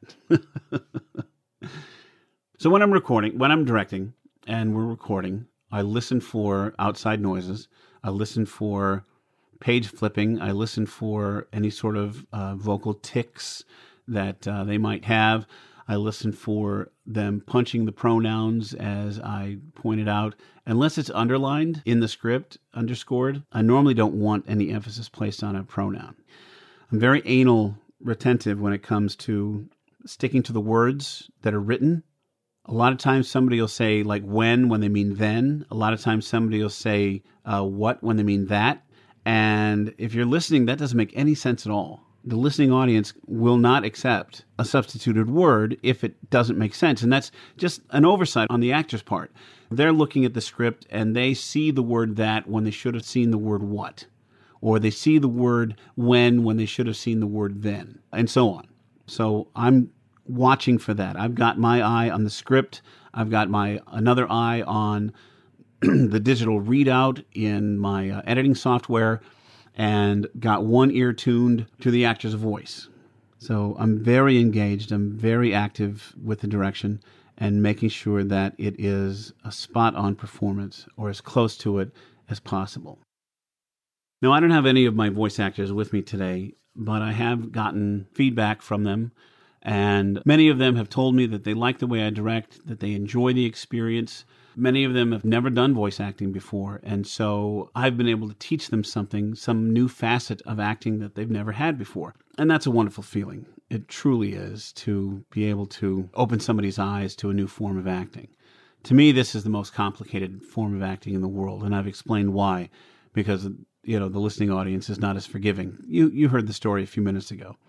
Speaker 7: So when I'm recording, when I'm directing and we're recording, I listen for outside noises. I listen for page flipping. I listen for any sort of uh, vocal tics that uh, they might have. I listen for them punching the pronouns, as I pointed out. Unless it's underlined in the script, underscored, I normally don't want any emphasis placed on a pronoun. I'm very anal retentive when it comes to sticking to the words that are written. A lot of times somebody will say like when when they mean then. A lot of times somebody will say uh, what when they mean that. And if you're listening, that doesn't make any sense at all. The listening audience will not accept a substituted word if it doesn't make sense. And that's just an oversight on the actor's part. They're looking at the script and they see the word that when they should have seen the word what. Or they see the word when when they should have seen the word then. And so on. So I'm watching for that. I've got my eye on the script. I've got my another eye on the digital readout in my uh, editing software, and got one ear tuned to the actor's voice. So I'm very engaged. I'm very active with the direction and making sure that it is a spot-on performance or as close to it as possible. Now, I don't have any of my voice actors with me today, but I have gotten feedback from them. And many of them have told me that they like the way I direct, that they enjoy the experience. Many of them have never done voice acting before, and so I've been able to teach them something, some new facet of acting that they've never had before. And that's a wonderful feeling. It truly is, to be able to open somebody's eyes to a new form of acting. To me, this is the most complicated form of acting in the world, and I've explained why, because you know the listening audience is not as forgiving. You you heard the story a few minutes ago.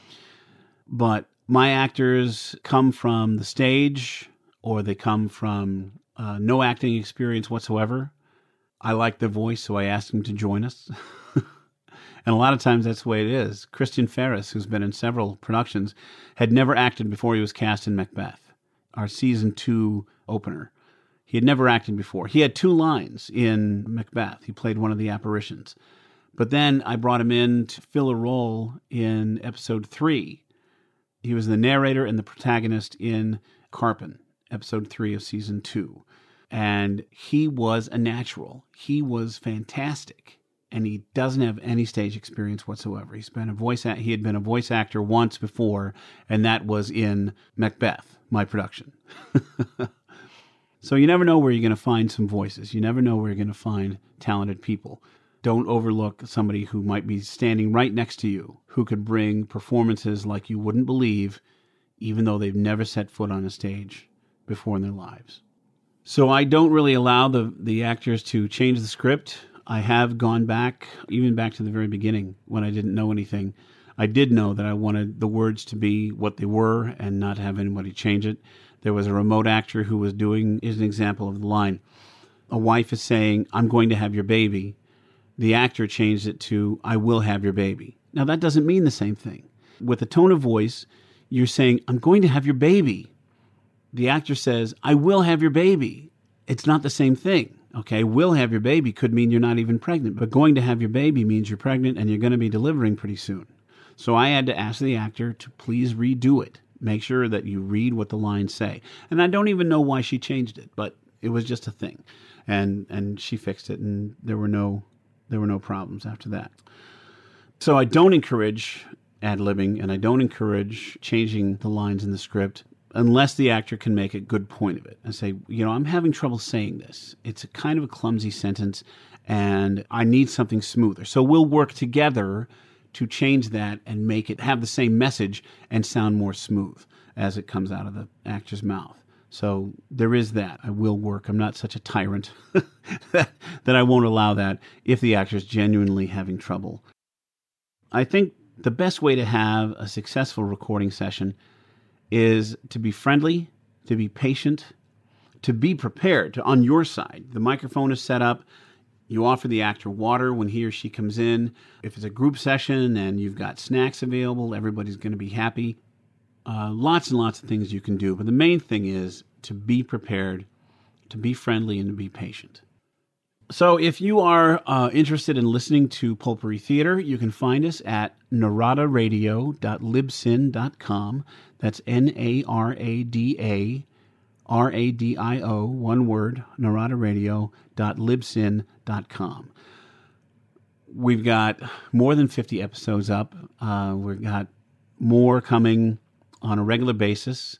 Speaker 7: But my actors come from the stage, or they come from uh, no acting experience whatsoever. I like their voice, so I asked them to join us. And a lot of times that's the way it is. Christian Ferris, who's been in several productions, had never acted before he was cast in Macbeth, our season two opener. He had never acted before. He had two lines in Macbeth. He played one of the apparitions. But then I brought him in to fill a role in episode three. He was the narrator and the protagonist in Carpin, episode three of season two. And he was a natural. He was fantastic. And he doesn't have any stage experience whatsoever. He's been a voice act- he had been a voice actor once before, and that was in Macbeth, my production. So you never know where you're going to find some voices. You never know where you're going to find talented people. Don't overlook somebody who might be standing right next to you, who could bring performances like you wouldn't believe, even though they've never set foot on a stage before in their lives. So I don't really allow the, the actors to change the script. I have gone back, even back to the very beginning when I didn't know anything. I did know that I wanted the words to be what they were and not have anybody change it. There was a remote actor who was doing, is an example of the line. A wife is saying, I'm going to have your baby. The actor changed it to, I will have your baby. Now that doesn't mean the same thing. With a tone of voice, you're saying, I'm going to have your baby. The actor says, I will have your baby. It's not the same thing. Okay, will have your baby could mean you're not even pregnant, but going to have your baby means you're pregnant and you're going to be delivering pretty soon. So I had to ask the actor to please redo it. Make sure that you read what the lines say. And I don't even know why she changed it, but it was just a thing. And and she fixed it, and there were no there were no problems after that. So I don't encourage ad-libbing, and I don't encourage changing the lines in the script unless the actor can make a good point of it and say, you know, I'm having trouble saying this. It's a kind of a clumsy sentence, and I need something smoother. So we'll work together to change that and make it have the same message and sound more smooth as it comes out of the actor's mouth. So there is that. I will work. I'm not such a tyrant that, that I won't allow that if the actor's genuinely having trouble. I think the best way to have a successful recording session is to be friendly, to be patient, to be prepared to on your side. The microphone is set up. You offer the actor water when he or she comes in. If it's a group session and you've got snacks available, everybody's going to be happy. Uh, lots and lots of things you can do. But the main thing is to be prepared, to be friendly, and to be patient. So if you are uh, interested in listening to Pulpery Theater, you can find us at narada radio dot libsyn dot com. That's N A R A D A R A D I O, one word, narada radio dot libsyn dot com. We've got more than fifty episodes up. Uh, we've got more coming on a regular basis.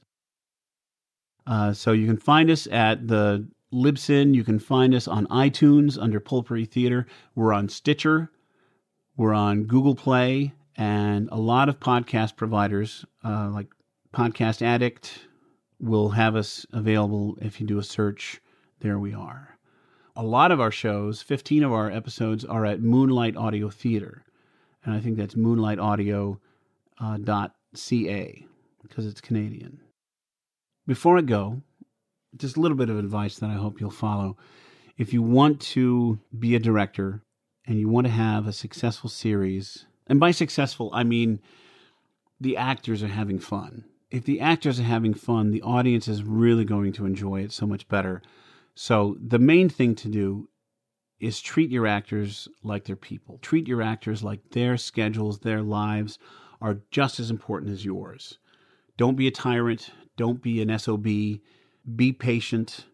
Speaker 7: Uh, so you can find us at the Libsyn. You can find us on iTunes under Pulpery Theater. We're on Stitcher. We're on Google Play, and a lot of podcast providers uh, like Podcast Addict will have us available. If you do a search, there we are. A lot of our shows, fifteen of our episodes, are at Moonlight Audio Theater, and I think that's moonlight audio dot c a because it's Canadian. Before I go, just a little bit of advice that I hope you'll follow. If you want to be a director and you want to have a successful series, and by successful, I mean the actors are having fun. If the actors are having fun, the audience is really going to enjoy it so much better. So the main thing to do is treat your actors like they're people. Treat your actors like their schedules, their lives are just as important as yours. Don't be a tyrant. Don't be an S O B. Be patient.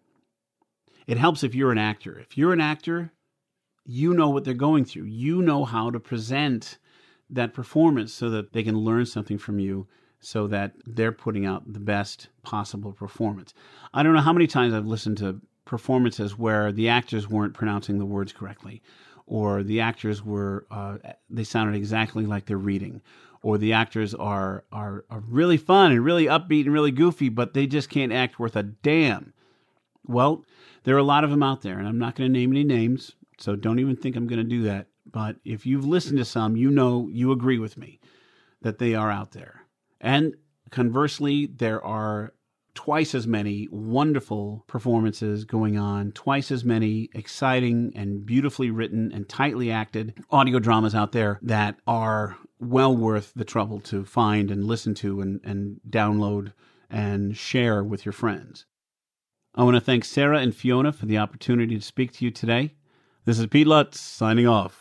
Speaker 7: It helps if you're an actor. If you're an actor, you know what they're going through. You know how to present that performance so that they can learn something from you, so that they're putting out the best possible performance. I don't know how many times I've listened to performances where the actors weren't pronouncing the words correctly, or the actors were, uh, they sounded exactly like they're reading, or the actors are, are are really fun and really upbeat and really goofy, but they just can't act worth a damn. Well, there are a lot of them out there, and I'm not going to name any names, so don't even think I'm going to do that. But if you've listened to some, you know, you agree with me that they are out there. And conversely, there are twice as many wonderful performances going on, twice as many exciting and beautifully written and tightly acted audio dramas out there that are well worth the trouble to find and listen to and, and download and share with your friends. I want to thank Sarah and Fiona for the opportunity to speak to you today. This is Pete Lutz signing off.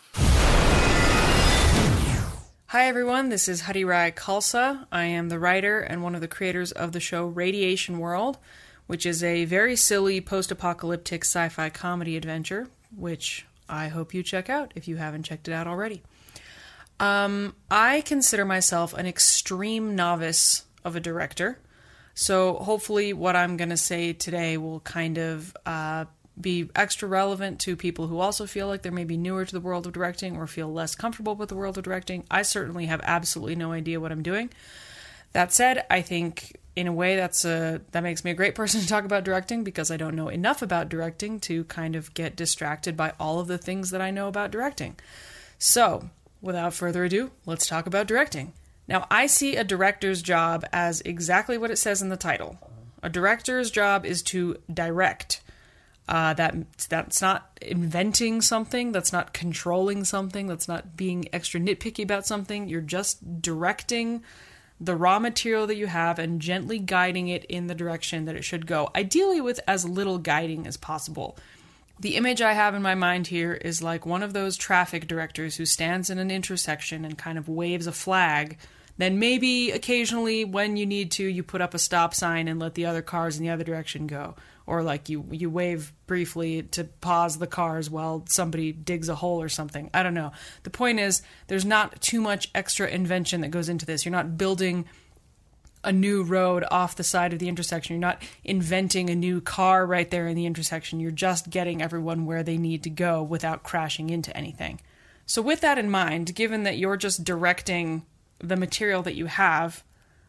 Speaker 8: Hi everyone, this is Hari Rai Khalsa. I am the writer and one of the creators of the show Radiation World, which is a very silly post-apocalyptic sci-fi comedy adventure, which I hope you check out if you haven't checked it out already. Um, I consider myself an extreme novice of a director, so hopefully what I'm going to say today will kind of uh, be extra relevant to people who also feel like they're maybe newer to the world of directing or feel less comfortable with the world of directing. I certainly have absolutely no idea what I'm doing. That said, I think in a way, that's a, that makes me a great person to talk about directing, because I don't know enough about directing to kind of get distracted by all of the things that I know about directing. So, without further ado, let's talk about directing. Now, I see a director's job as exactly what it says in the title. A director's job is to direct. Uh, that that's not inventing something, that's not controlling something, that's not being extra nitpicky about something. You're just directing the raw material that you have and gently guiding it in the direction that it should go, ideally with as little guiding as possible. The image I have in my mind here is like one of those traffic directors who stands in an intersection and kind of waves a flag. Then maybe occasionally when you need to, you put up a stop sign and let the other cars in the other direction go. Or like you, you wave briefly to pause the cars while somebody digs a hole or something. I don't know. The point is, there's not too much extra invention that goes into this. You're not building a new road off the side of the intersection. You're not inventing a new car right there in the intersection. You're just getting everyone where they need to go without crashing into anything. So with that in mind, given that you're just directing the material that you have,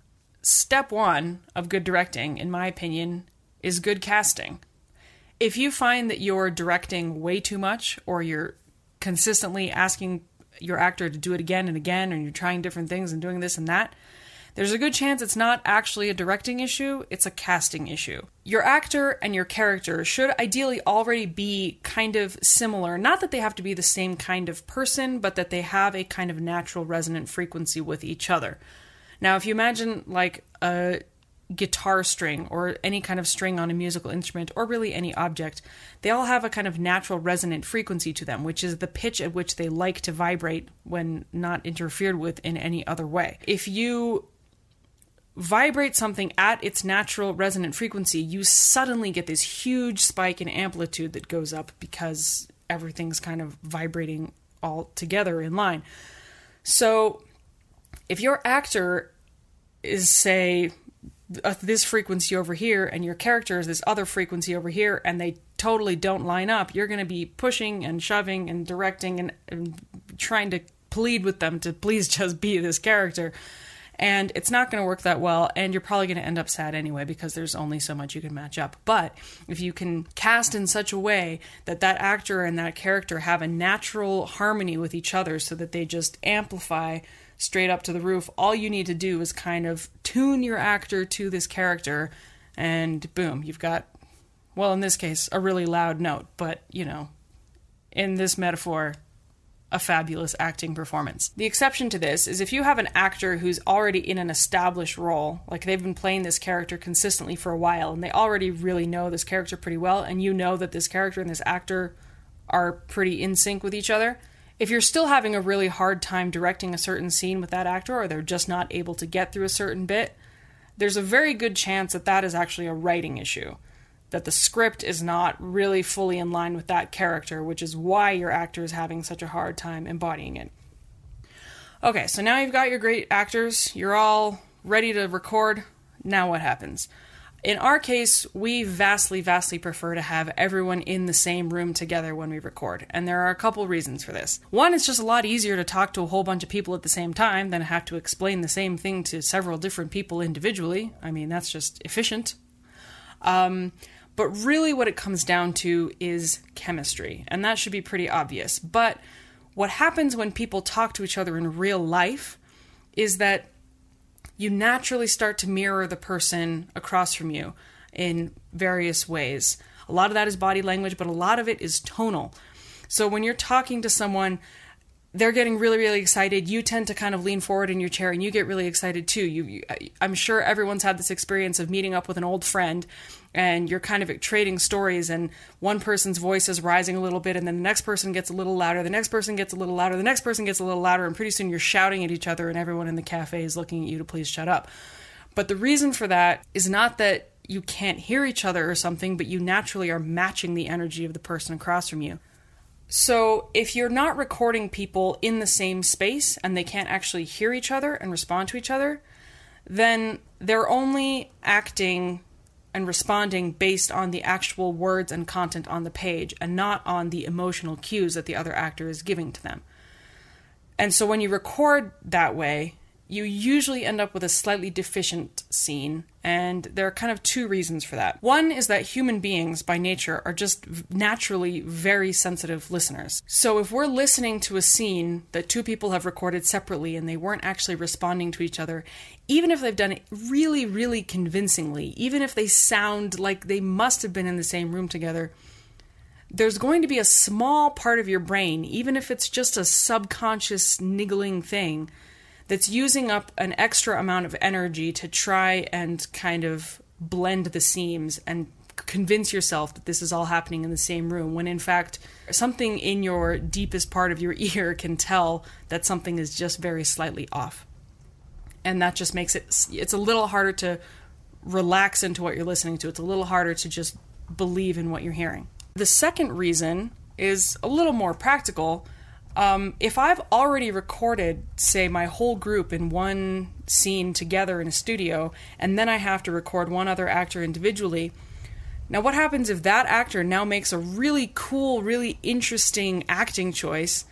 Speaker 8: step one of good directing, in my opinion, is good casting. If you find that you're directing way too much, or you're consistently asking your actor to do it again and again, and you're trying different things and doing this and that, there's a good chance it's not actually a directing issue, it's a casting issue. Your actor and your character should ideally already be kind of similar. Not that they have to be the same kind of person, but that they have a kind of natural resonant frequency with each other. Now, if you imagine like a guitar string or any kind of string on a musical instrument, or really any object, they all have a kind of natural resonant frequency to them, which is the pitch at which they like to vibrate when not interfered with in any other way. If you vibrate something at its natural resonant frequency, you suddenly get this huge spike in amplitude that goes up because everything's kind of vibrating all together in line. So if your actor is, say, uh, this frequency over here, and your character is this other frequency over here, and they totally don't line up, you're going to be pushing and shoving and directing and, and trying to plead with them to please just be this character. And it's not going to work that well, and you're probably going to end up sad anyway, because there's only so much you can match up. But if you can cast in such a way that that actor and that character have a natural harmony with each other so that they just amplify straight up to the roof, all you need to do is kind of tune your actor to this character, and boom, you've got, well, in this case, a really loud note, but, you know, in this metaphor, a fabulous acting performance. The exception to this is if you have an actor who's already in an established role, like they've been playing this character consistently for a while, and they already really know this character pretty well, and you know that this character and this actor are pretty in sync with each other. If you're still having a really hard time directing a certain scene with that actor, or they're just not able to get through a certain bit, there's a very good chance that that is actually a writing issue. That the script is not really fully in line with that character, which is why your actor is having such a hard time embodying it. Okay, so now you've got your great actors, you're all ready to record, now what happens? In our case, we vastly, vastly prefer to have everyone in the same room together when we record, and there are a couple reasons for this. One, it's just a lot easier to talk to a whole bunch of people at the same time than have to explain the same thing to several different people individually. I mean, that's just efficient. Um... But really what it comes down to is chemistry, and that should be pretty obvious. But what happens when people talk to each other in real life is that you naturally start to mirror the person across from you in various ways. A lot of that is body language, but a lot of it is tonal. So when you're talking to someone, they're getting really, really excited. You tend to kind of lean forward in your chair and you get really excited too. You, you, I'm sure everyone's had this experience of meeting up with an old friend and you're kind of trading stories and one person's voice is rising a little bit and then the next person gets a little louder, the next person gets a little louder, the next person gets a little louder, and pretty soon you're shouting at each other and everyone in the cafe is looking at you to please shut up. But the reason for that is not that you can't hear each other or something, but you naturally are matching the energy of the person across from you. So if you're not recording people in the same space and they can't actually hear each other and respond to each other, then they're only acting and responding based on the actual words and content on the page and not on the emotional cues that the other actor is giving to them. And so when you record that way, you usually end up with a slightly deficient scene, and there are kind of two reasons for that. One is that human beings, by nature, are just naturally very sensitive listeners. So if we're listening to a scene that two people have recorded separately and they weren't actually responding to each other, even if they've done it really, really convincingly, even if they sound like they must have been in the same room together, there's going to be a small part of your brain, even if it's just a subconscious niggling thing, that's using up an extra amount of energy to try and kind of blend the seams and convince yourself that this is all happening in the same room, when in fact something in your deepest part of your ear can tell that something is just very slightly off. And that just makes it, it's a little harder to relax into what you're listening to. It's a little harder to just believe in what you're hearing. The second reason is a little more practical. Um, if I've already recorded, say, my whole group in one scene together in a studio, and then I have to record one other actor individually, now what happens if that actor now makes a really cool, really interesting acting choice,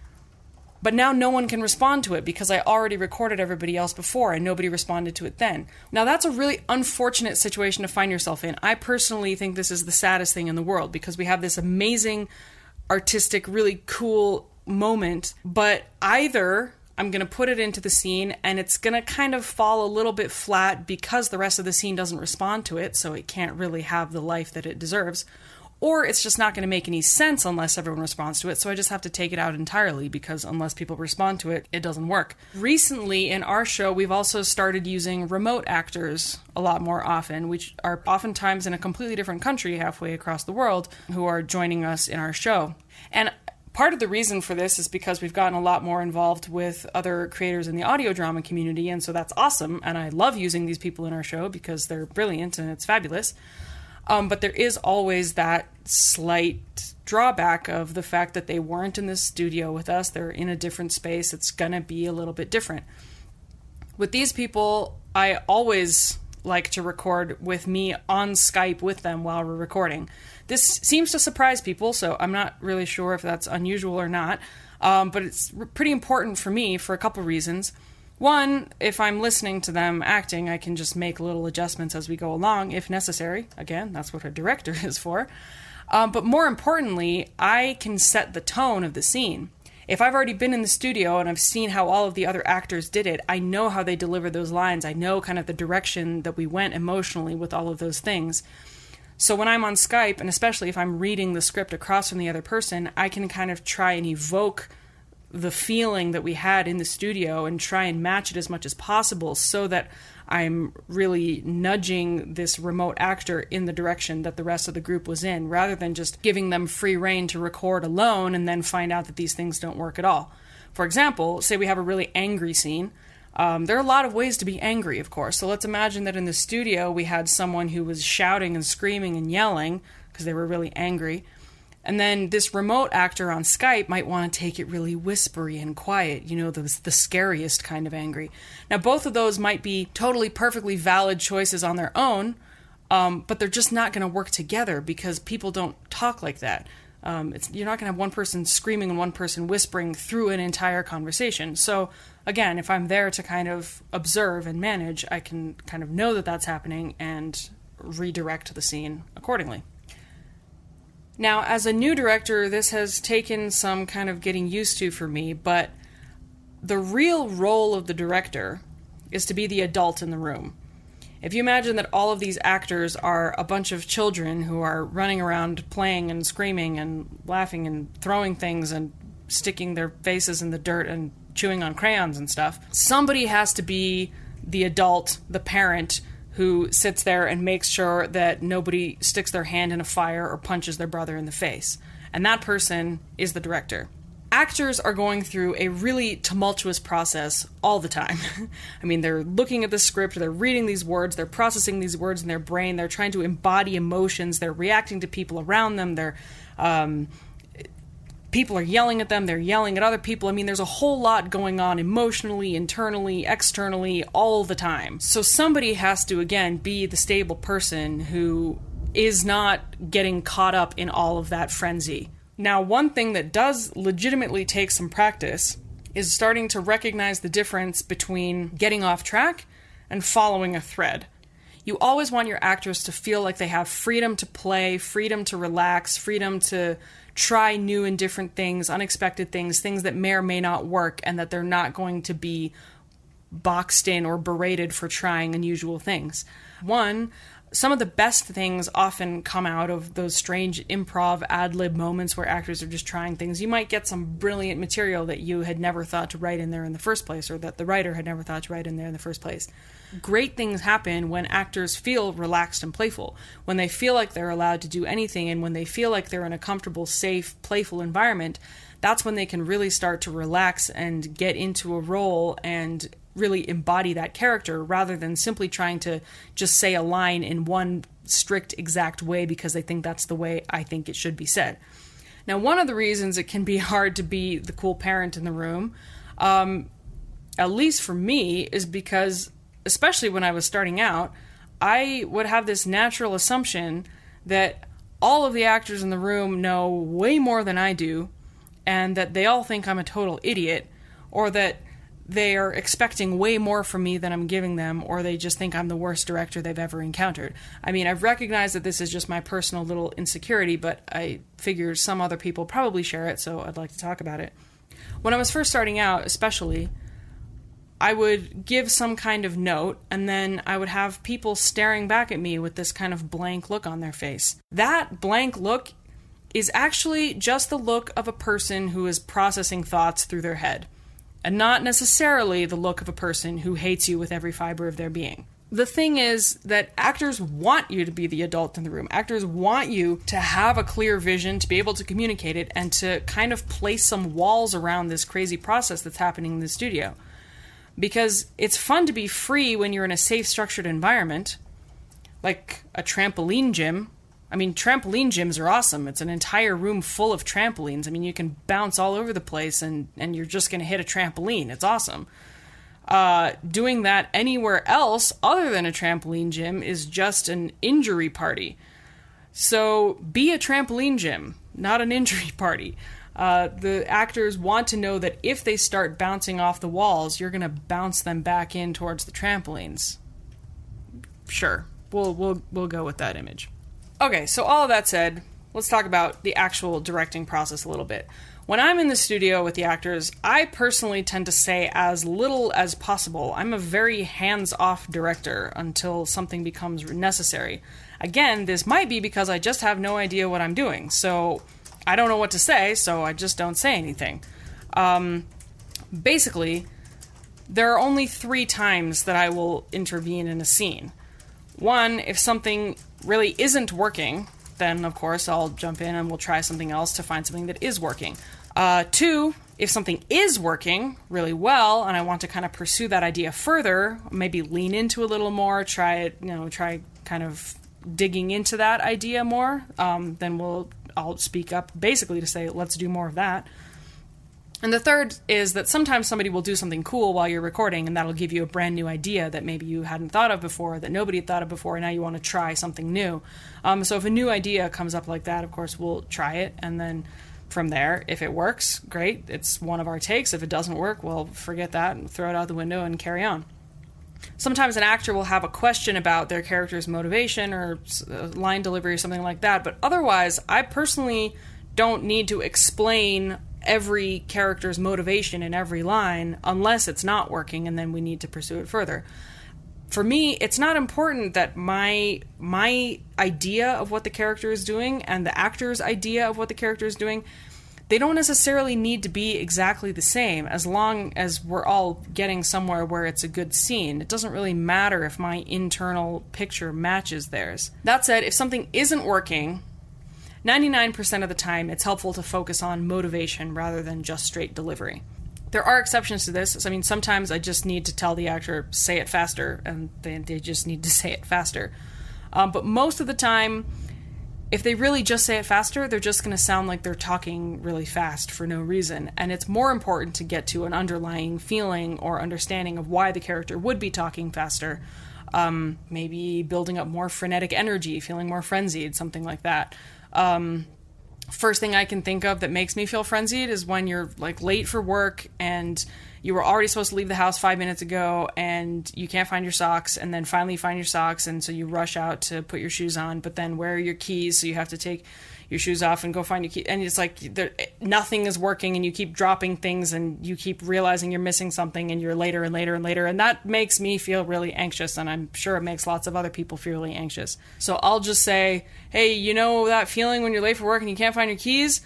Speaker 8: but now no one can respond to it because I already recorded everybody else before and nobody responded to it then? Now that's a really unfortunate situation to find yourself in. I personally think this is the saddest thing in the world, because we have this amazing, artistic, really cool moment, but either I'm going to put it into the scene and it's going to kind of fall a little bit flat because the rest of the scene doesn't respond to it, so it can't really have the life that it deserves, or it's just not going to make any sense unless everyone responds to it, so I just have to take it out entirely, because unless people respond to it, it doesn't work. Recently in our show, we've also started using remote actors a lot more often, which are oftentimes in a completely different country halfway across the world, who are joining us in our show. And part of the reason for this is because we've gotten a lot more involved with other creators in the audio drama community, and so that's awesome, and I love using these people in our show because they're brilliant and it's fabulous. Um, but there is always that slight drawback of the fact that they weren't in the studio with us. They're in a different space. It's going to be a little bit different. With these people, I always like to record with me on Skype with them while we're recording. This seems to surprise people, so I'm not really sure if that's unusual or not, um, but it's pretty important for me for a couple reasons. One, if I'm listening to them acting, I can just make little adjustments as we go along, if necessary. Again, that's what a director is for. Um, but more importantly, I can set the tone of the scene. If I've already been in the studio and I've seen how all of the other actors did it, I know how they deliver those lines. I know kind of the direction that we went emotionally with all of those things. So when I'm on Skype, and especially if I'm reading the script across from the other person, I can kind of try and evoke the feeling that we had in the studio and try and match it as much as possible, so that I'm really nudging this remote actor in the direction that the rest of the group was in, rather than just giving them free rein to record alone and then find out that these things don't work at all. For example, say we have a really angry scene. Um, there are a lot of ways to be angry, of course. So let's imagine that in the studio we had someone who was shouting and screaming and yelling because they were really angry. And then this remote actor on Skype might want to take it really whispery and quiet, you know, the, the scariest kind of angry. Now, both of those might be totally perfectly valid choices on their own, um, but they're just not going to work together because people don't talk like that. Um, it's, you're not going to have one person screaming and one person whispering through an entire conversation. So, again, if I'm there to kind of observe and manage, I can kind of know that that's happening and redirect the scene accordingly. Now, as a new director, this has taken some kind of getting used to for me, but the real role of the director is to be the adult in the room. If you imagine that all of these actors are a bunch of children who are running around playing and screaming and laughing and throwing things and sticking their faces in the dirt and chewing on crayons and stuff, somebody has to be the adult, the parent, who sits there and makes sure that nobody sticks their hand in a fire or punches their brother in the face. And that person is the director. Actors are going through a really tumultuous process all the time. I mean, they're looking at the script, they're reading these words, they're processing these words in their brain, they're trying to embody emotions, they're reacting to people around them, they're... Um, people are yelling at them, they're yelling at other people. I mean, there's a whole lot going on emotionally, internally, externally, all the time. So somebody has to, again, be the stable person who is not getting caught up in all of that frenzy. Now, one thing that does legitimately take some practice is starting to recognize the difference between getting off track and following a thread. You always want your actors to feel like they have freedom to play, freedom to relax, freedom to try new and different things, unexpected things, things that may or may not work, and that they're not going to be boxed in or berated for trying unusual things. One, some of the best things often come out of those strange improv ad-lib moments where actors are just trying things. You might get some brilliant material that you had never thought to write in there in the first place, or that the writer had never thought to write in there in the first place. Great things happen when actors feel relaxed and playful, when they feel like they're allowed to do anything, and when they feel like they're in a comfortable, safe, playful environment. That's when they can really start to relax and get into a role and really embody that character, rather than simply trying to just say a line in one strict, exact way because they think that's the way I think it should be said. Now, one of the reasons it can be hard to be the cool parent in the room, um, at least for me, is because, especially when I was starting out, I would have this natural assumption that all of the actors in the room know way more than I do, and that they all think I'm a total idiot, or that they are expecting way more from me than I'm giving them, or they just think I'm the worst director they've ever encountered. I mean, I've recognized that this is just my personal little insecurity, but I figure some other people probably share it, so I'd like to talk about it. When I was first starting out, especially, I would give some kind of note, and then I would have people staring back at me with this kind of blank look on their face. That blank look is actually just the look of a person who is processing thoughts through their head, and not necessarily the look of a person who hates you with every fiber of their being. The thing is that actors want you to be the adult in the room. Actors want you to have a clear vision, to be able to communicate it, and to kind of place some walls around this crazy process that's happening in the studio. Because it's fun to be free when you're in a safe, structured environment, like a trampoline gym. I mean, trampoline gyms are awesome. It's an entire room full of trampolines. I mean, you can bounce all over the place, and, and you're just going to hit a trampoline. It's awesome. Uh, doing that anywhere else other than a trampoline gym is just an injury party. So be a trampoline gym, not an injury party. Uh, the actors want to know that if they start bouncing off the walls, you're going to bounce them back in towards the trampolines. Sure, we'll we'll we'll go with that image. Okay, so all of that said, let's talk about the actual directing process a little bit. When I'm in the studio with the actors, I personally tend to say as little as possible. I'm a very hands-off director until something becomes necessary. Again, this might be because I just have no idea what I'm doing, so I don't know what to say, so I just don't say anything. Um, basically, there are only three times that I will intervene in a scene. One, if something really isn't working, then of course I'll jump in and we'll try something else to find something that is working. Uh, two, if something is working really well and I want to kind of pursue that idea further, maybe lean into a little more, try it, you know, try kind of digging into that idea more, um, then we'll I'll speak up basically to say, let's do more of that. And the third is that sometimes somebody will do something cool while you're recording, and that'll give you a brand new idea that maybe you hadn't thought of before, that nobody had thought of before, and now you want to try something new. Um, so if a new idea comes up like that, of course, we'll try it, and then from there, if it works, great, it's one of our takes. If it doesn't work, well, forget that and throw it out the window and carry on. Sometimes an actor will have a question about their character's motivation or line delivery or something like that, but otherwise, I personally don't need to explain every character's motivation in every line unless it's not working, and then we need to pursue it further. For me, it's not important that my my idea of what the character is doing and the actor's idea of what the character is doing, they don't necessarily need to be exactly the same, as long as we're all getting somewhere where it's a good scene. It doesn't really matter if my internal picture matches theirs. That said, if something isn't working, ninety-nine percent of the time it's helpful to focus on motivation rather than just straight delivery. There are exceptions to this. I mean, sometimes I just need to tell the actor, say it faster, and they, they just need to say it faster. Um, but most of the time, if they really just say it faster, they're just going to sound like they're talking really fast for no reason. And it's more important to get to an underlying feeling or understanding of why the character would be talking faster. Um, maybe building up more frenetic energy, feeling more frenzied, something like that. Um, first thing I can think of that makes me feel frenzied is when you're like late for work and you were already supposed to leave the house five minutes ago and you can't find your socks, and then finally you find your socks, and so you rush out to put your shoes on, but then where are your keys? So you have to take your shoes off and go find your key, and it's like there, nothing is working, and you keep dropping things, and you keep realizing you're missing something, and you're later and later and later, and that makes me feel really anxious, and I'm sure it makes lots of other people feel really anxious. So I'll just say, hey, you know that feeling when you're late for work and you can't find your keys?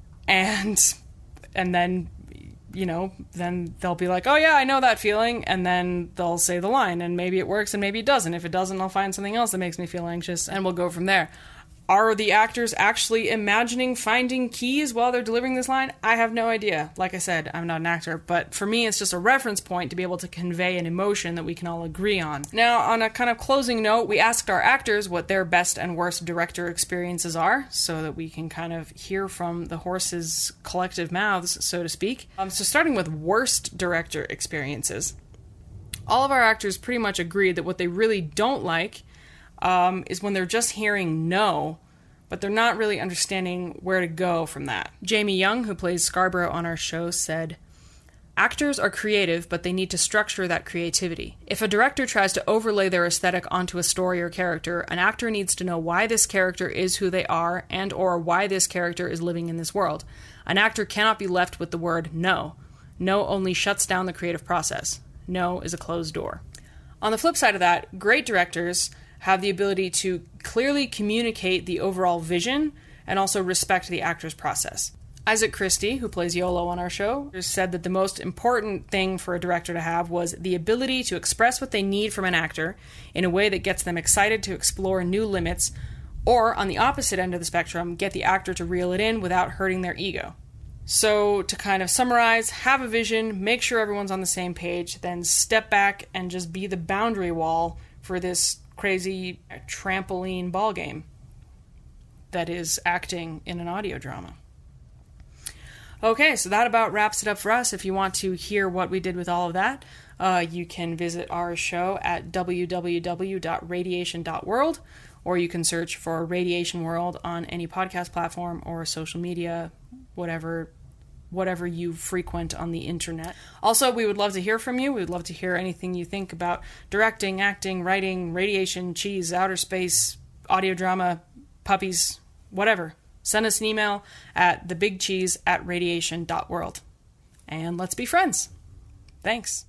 Speaker 8: And and then, you know, then they'll be like, oh yeah, I know that feeling, and then they'll say the line, and maybe it works and maybe it doesn't. If it doesn't, I'll find something else that makes me feel anxious, and we'll go from there. Are the actors actually imagining finding keys while they're delivering this line? I have no idea. Like I said, I'm not an actor, but for me, it's just a reference point to be able to convey an emotion that we can all agree on. Now, on a kind of closing note, we asked our actors what their best and worst director experiences are, so that we can kind of hear from the horses' collective mouths, so to speak. Um, so starting with worst director experiences, all of our actors pretty much agreed that what they really don't like Um, is when they're just hearing no, but they're not really understanding where to go from that. Jamie Young, who plays Scarborough on our show, said, actors are creative, but they need to structure that creativity. If a director tries to overlay their aesthetic onto a story or character, an actor needs to know why this character is who they are and or why this character is living in this world. An actor cannot be left with the word no. No only shuts down the creative process. No is a closed door. On the flip side of that, great directors have the ability to clearly communicate the overall vision and also respect the actor's process. Isaac Christie, who plays Yolo on our show, said that the most important thing for a director to have was the ability to express what they need from an actor in a way that gets them excited to explore new limits, or, on the opposite end of the spectrum, get the actor to reel it in without hurting their ego. So, to kind of summarize, have a vision, make sure everyone's on the same page, then step back and just be the boundary wall for this crazy trampoline ball game that is acting in an audio drama. Okay, so that about wraps it up for us. If you want to hear what we did with all of that, uh, you can visit our show at w w w dot radiation dot world, or you can search for Radiation World on any podcast platform or social media, whatever whatever you frequent on the internet. Also, we would love to hear from you. We would love to hear anything you think about directing, acting, writing, radiation, cheese, outer space, audio drama, puppies, whatever. Send us an email at thebigcheese at radiation dot world. And let's be friends. Thanks.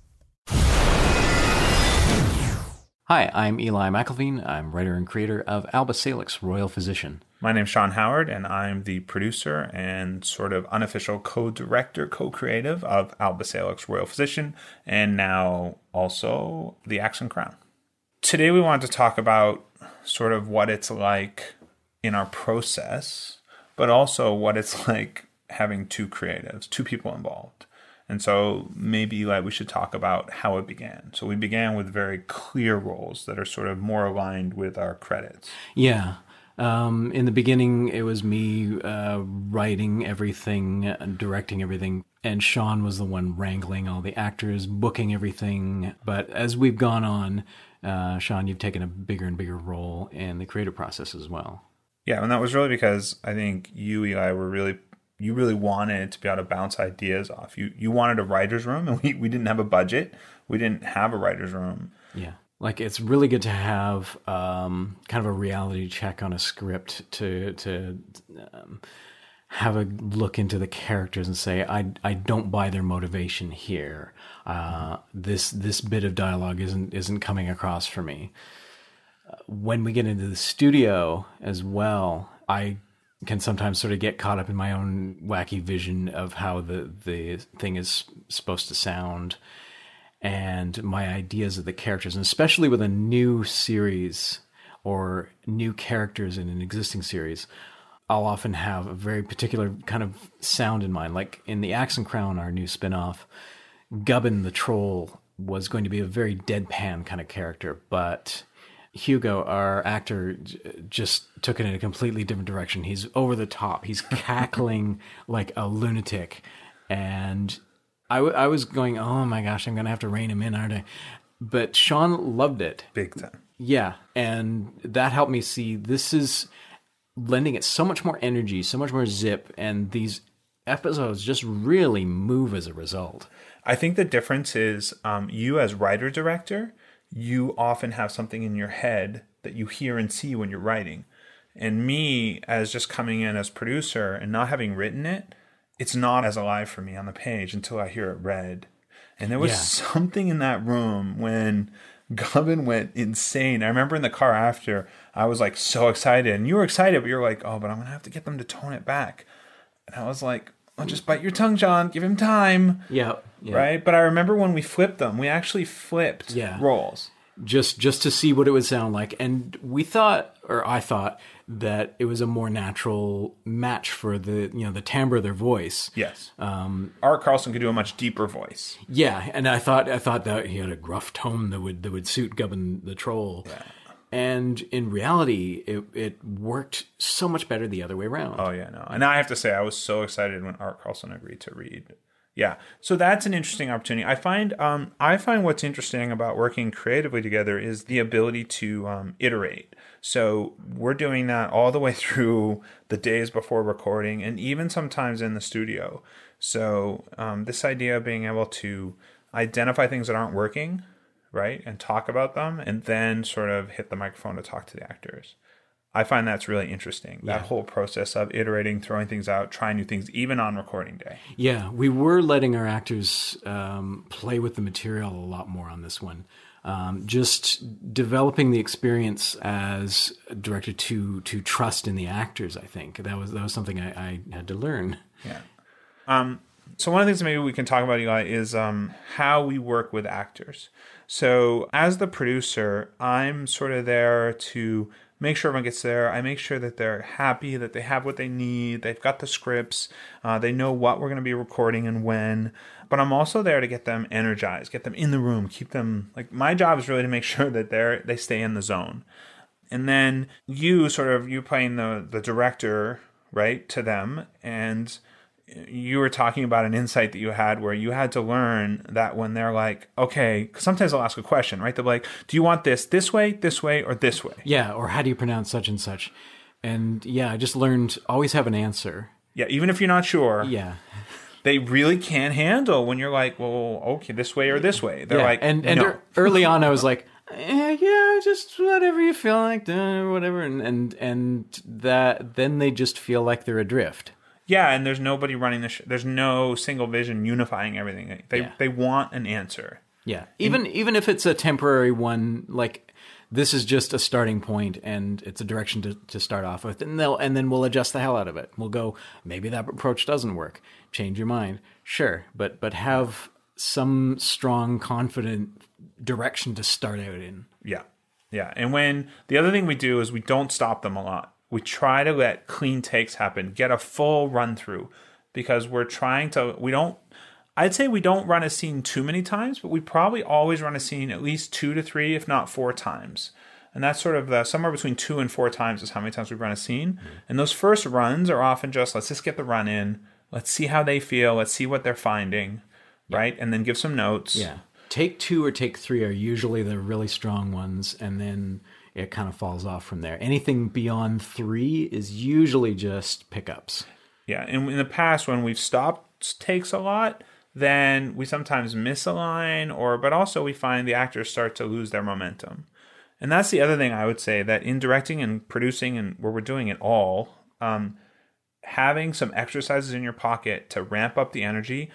Speaker 9: Hi, I'm Eli McElveen. I'm writer and creator of Alba Salix, Royal Physician.
Speaker 10: My name's Sean Howard, and I'm the producer and sort of unofficial co-director, co-creative of Alba Salix, Royal Physician, and now also the Axe and Crown. Today we wanted to talk about sort of what it's like in our process, but also what it's like having two creatives, two people involved. And so maybe like we should talk about how it began. So we began with very clear roles that are sort of more aligned with our credits.
Speaker 9: Yeah. Um, in the beginning, it was me uh, writing everything, directing everything, and Sean was the one wrangling all the actors, booking everything. But as we've gone on, uh, Sean, you've taken a bigger and bigger role in the creative process as well.
Speaker 10: Yeah, and that was really because I think you, Eli, were really, you really wanted to be able to bounce ideas off. You you wanted a writer's room, and we, we didn't have a budget. We didn't have a writer's room.
Speaker 9: Yeah. Like, it's really good to have um, kind of a reality check on a script to to um, have a look into the characters and say, I I don't buy their motivation here. Uh, this this bit of dialogue isn't isn't coming across for me. Uh, when we get into the studio as well, I can sometimes sort of get caught up in my own wacky vision of how the the thing is supposed to sound, and my ideas of the characters, and especially with a new series or new characters in an existing series, I'll often have a very particular kind of sound in mind. Like in the Axe and Crown, our new spin-off, Gubbin the Troll was going to be a very deadpan kind of character, but Hugo, our actor, just took it in a completely different direction. He's over the top. He's cackling like a lunatic, and I, w- I was going, oh my gosh, I'm going to have to rein him in, aren't I? But Sean loved it.
Speaker 10: Big time.
Speaker 9: Yeah. And that helped me see this is lending it so much more energy, so much more zip, and these episodes just really move as a result.
Speaker 10: I think the difference is um, you as writer-director, you often have something in your head that you hear and see when you're writing. And me, as just coming in as producer and not having written it, it's not as alive for me on the page until I hear it read. And there was
Speaker 9: Yeah.
Speaker 10: something in that room when Gubbin went insane. I remember in the car after, I was like so excited. And you were excited, but you're like, oh, but I'm going to have to get them to tone it back. And I was like, oh, just bite your tongue, John. Give him time.
Speaker 9: Yeah, yeah.
Speaker 10: Right? But I remember when we flipped them, we actually flipped
Speaker 9: Yeah.
Speaker 10: roles.
Speaker 9: Just just to see what it would sound like. And we thought, or I thought, that it was a more natural match for the, you know, the timbre of their voice.
Speaker 10: Yes.
Speaker 9: Um,
Speaker 10: Art Carlson could do a much deeper voice.
Speaker 9: yeah, and I thought I thought that he had a gruff tone that would that would suit Gubbin the Troll.
Speaker 10: Yeah.
Speaker 9: And in reality, it it worked so much better the other way around.
Speaker 10: Oh, yeah, no. And I have to say, I was so excited when Art Carlson agreed to read. Yeah, so that's an interesting opportunity. I find um, I find what's interesting about working creatively together is the ability to um, iterate. So we're doing that all the way through the days before recording and even sometimes in the studio. So um, this idea of being able to identify things that aren't working, right, and talk about them, and then sort of hit the microphone to talk to the actors. I find that's really interesting, that
Speaker 9: Yeah.
Speaker 10: whole process of iterating, throwing things out, trying new things, even on recording day.
Speaker 9: Yeah, we were letting our actors um, play with the material a lot more on this one. Um, just developing the experience as a director to to trust in the actors. I think that was that was something I, I had to learn.
Speaker 10: Yeah. Um, so one of the things maybe we can talk about, Eli, is um, how we work with actors. So as the producer, I'm sort of there to make sure everyone gets there. I make sure that they're happy, that they have what they need, they've got the scripts, uh, they know what we're going to be recording and when. But I'm also there to get them energized, get them in the room, keep them, like, my job is really to make sure that they're they stay in the zone. And then you sort of, you playing the, the director, right, to them, and you were talking about an insight that you had where you had to learn that when they're like, okay, 'cause sometimes they'll ask a question, right? They'll be like, do you want this this way, this way, or this way?
Speaker 9: Yeah, or how do you pronounce such and such? And yeah, I just learned always have an answer.
Speaker 10: Yeah, even if you're not sure.
Speaker 9: Yeah.
Speaker 10: They really can't handle when you're like, well, okay, this way or this way. They're
Speaker 9: yeah.
Speaker 10: like,
Speaker 9: and, and
Speaker 10: no.
Speaker 9: er- early on I was like, eh, yeah, just whatever you feel like, uh, whatever. And, and, and that, then they just feel like they're adrift.
Speaker 10: Yeah, and there's nobody running the show. There's no single vision unifying everything. They
Speaker 9: Yeah.
Speaker 10: they want an answer.
Speaker 9: Yeah, even even if it's a temporary one, like this is just a starting point and it's a direction to, to start off with, and they'll and then we'll adjust the hell out of it. We'll go, maybe that approach doesn't work. Change your mind, sure, but but have some strong, confident direction to start out in.
Speaker 10: Yeah, yeah. And when the other thing we do is we don't stop them a lot. We try to let clean takes happen, get a full run through, because we're trying to, we don't, I'd say we don't run a scene too many times, but we probably always run a scene at least two to three, if not four times. And that's sort of the, somewhere between two and four times is how many times we run a scene. Mm-hmm. And those first runs are often just, let's just get the run in. Let's see how they feel. Let's see what they're finding, yeah. right? And then give some notes.
Speaker 9: Yeah. Take two or take three are usually the really strong ones, and then it kind of falls off from there. Anything beyond three is usually just pickups.
Speaker 10: Yeah, and in the past when we've stopped takes a lot, then we sometimes miss a line, or but also we find the actors start to lose their momentum. And that's the other thing I would say, that in directing and producing and where we're doing it all, um, having some exercises in your pocket to ramp up the energy.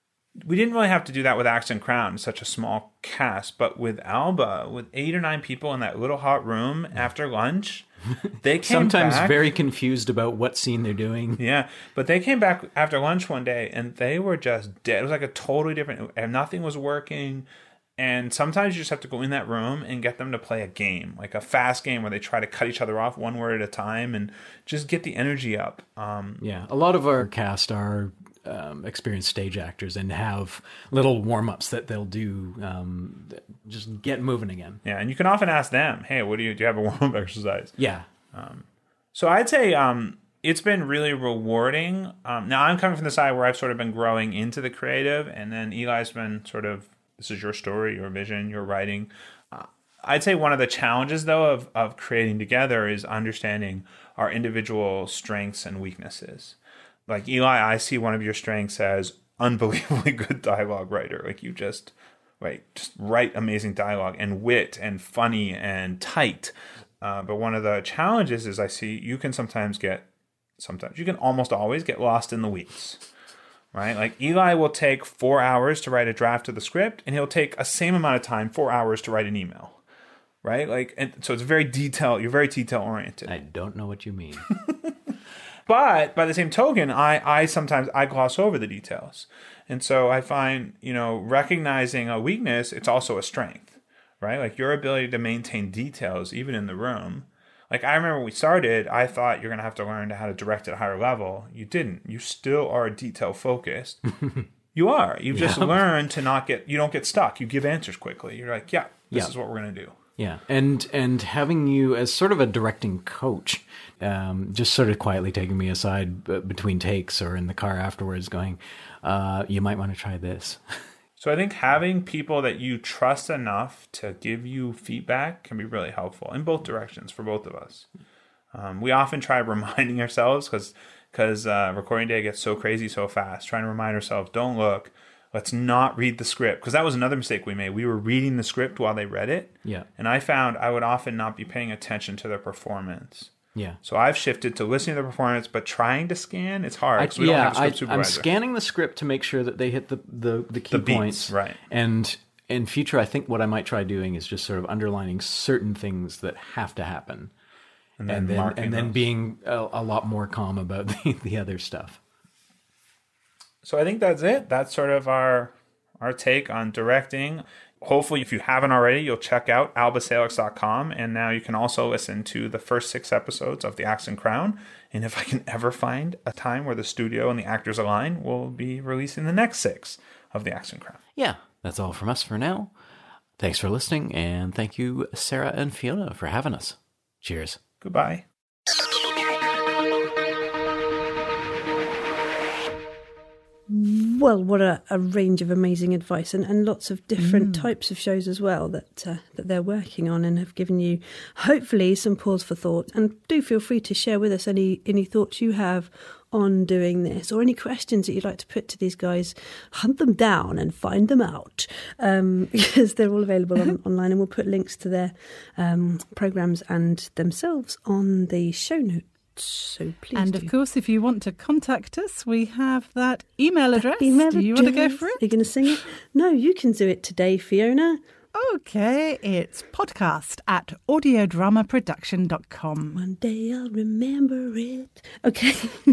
Speaker 10: We didn't really have to do that with Axe and Crown, such a small cast, but with Alba, with eight or nine people in that little hot room after lunch, they came
Speaker 9: sometimes
Speaker 10: back,
Speaker 9: very confused about what scene they're doing.
Speaker 10: Yeah, but they came back after lunch one day and they were just dead. It was like a totally different, and nothing was working. And sometimes you just have to go in that room and get them to play a game, like a fast game where they try to cut each other off one word at a time and just get the energy up. Um,
Speaker 9: yeah, a lot of our cast are um, experienced stage actors and have little warm-ups that they'll do, um, just get moving again.
Speaker 10: Yeah, and you can often ask them, hey, what do you, do you have a warm-up exercise?
Speaker 9: Yeah.
Speaker 10: Um, so I'd say um, it's been really rewarding. Um, now I'm coming from the side where I've sort of been growing into the creative, and then Eli's been sort of, this is your story, your vision, your writing. Uh, I'd say one of the challenges, though, of, of creating together is understanding our individual strengths and weaknesses. Like, Eli, I see one of your strengths as unbelievably good dialogue writer. Like, you just, right, just write amazing dialogue and wit and funny and tight. Uh, but one of the challenges is I see you can sometimes get, sometimes, you can almost always get lost in the weeds. Right? Like, Eli will take four hours to write a draft of the script, and he'll take a same amount of time, four hours to write an email. Right? Like, and so it's very detail, you're very detail oriented.
Speaker 9: I don't know what you mean.
Speaker 10: But by the same token, I, I sometimes, I gloss over the details. And so I find, you know, recognizing a weakness, it's also a strength, right? Like, your ability to maintain details, even in the room. Like, I remember when we started, I thought you're going to have to learn how to direct at a higher level. You didn't. You still are detail focused. You are. You've just
Speaker 9: Yeah.
Speaker 10: learned to not get, you don't get stuck. You give answers quickly. You're like, yeah, this
Speaker 9: Yeah.
Speaker 10: is what we're going to do.
Speaker 9: Yeah, and and having you as sort of a directing coach, um, just sort of quietly taking me aside b- between takes or in the car afterwards, going, uh, "You might want to try this."
Speaker 10: So I think having people that you trust enough to give you feedback can be really helpful in both directions for both of us. Um, we often try reminding ourselves because because uh, recording day gets so crazy so fast. Trying to remind ourselves, don't look. Let's not read the script, because that was another mistake we made. We were reading the script while they read it.
Speaker 9: Yeah.
Speaker 10: And I found I would often not be paying attention to their performance.
Speaker 9: Yeah.
Speaker 10: So I've shifted to listening to the performance, but trying to scan, it's hard.
Speaker 9: I,
Speaker 10: 'cause we
Speaker 9: yeah,
Speaker 10: don't have a script
Speaker 9: I,
Speaker 10: supervisor.
Speaker 9: I'm scanning the script to make sure that they hit the, the, the key
Speaker 10: The beats,
Speaker 9: points.
Speaker 10: right.
Speaker 9: And in future, I think what I might try doing is just sort of underlining certain things that have to happen.
Speaker 10: And then
Speaker 9: and then,
Speaker 10: marking
Speaker 9: and then
Speaker 10: those.
Speaker 9: being a, a lot more calm about the, the other stuff.
Speaker 10: So I think that's it. That's sort of our our take on directing. Hopefully, if you haven't already, you'll check out alba salix dot com. And now you can also listen to the first six episodes of The Axe and Crown. And if I can ever find a time where the studio and the actors align, we'll be releasing the next six of The Axe and Crown.
Speaker 9: Yeah, that's all from us for now. Thanks for listening, and thank you, Sarah and Fiona, for having us. Cheers.
Speaker 10: Goodbye.
Speaker 2: Well, what a, a range of amazing advice, and, and lots of different mm. types of shows as well that uh, that they're working on, and have given you hopefully some pause for thought. And do feel free to share with us any any thoughts you have on doing this, or any questions that you'd like to put to these guys. Hunt them down and find them out, um, because they're all available on, online, and we'll put links to their um, programs and themselves on the show notes. So please
Speaker 1: and
Speaker 2: do.
Speaker 1: Of course, if you want to contact us, we have that email
Speaker 2: That
Speaker 1: address.
Speaker 2: email
Speaker 1: do you
Speaker 2: address.
Speaker 1: want to go for it?
Speaker 2: You're going to sing it? No, you can do it today, Fiona.
Speaker 1: Okay, it's podcast at audiodrama production dot com.
Speaker 2: One day I'll remember it. Okay.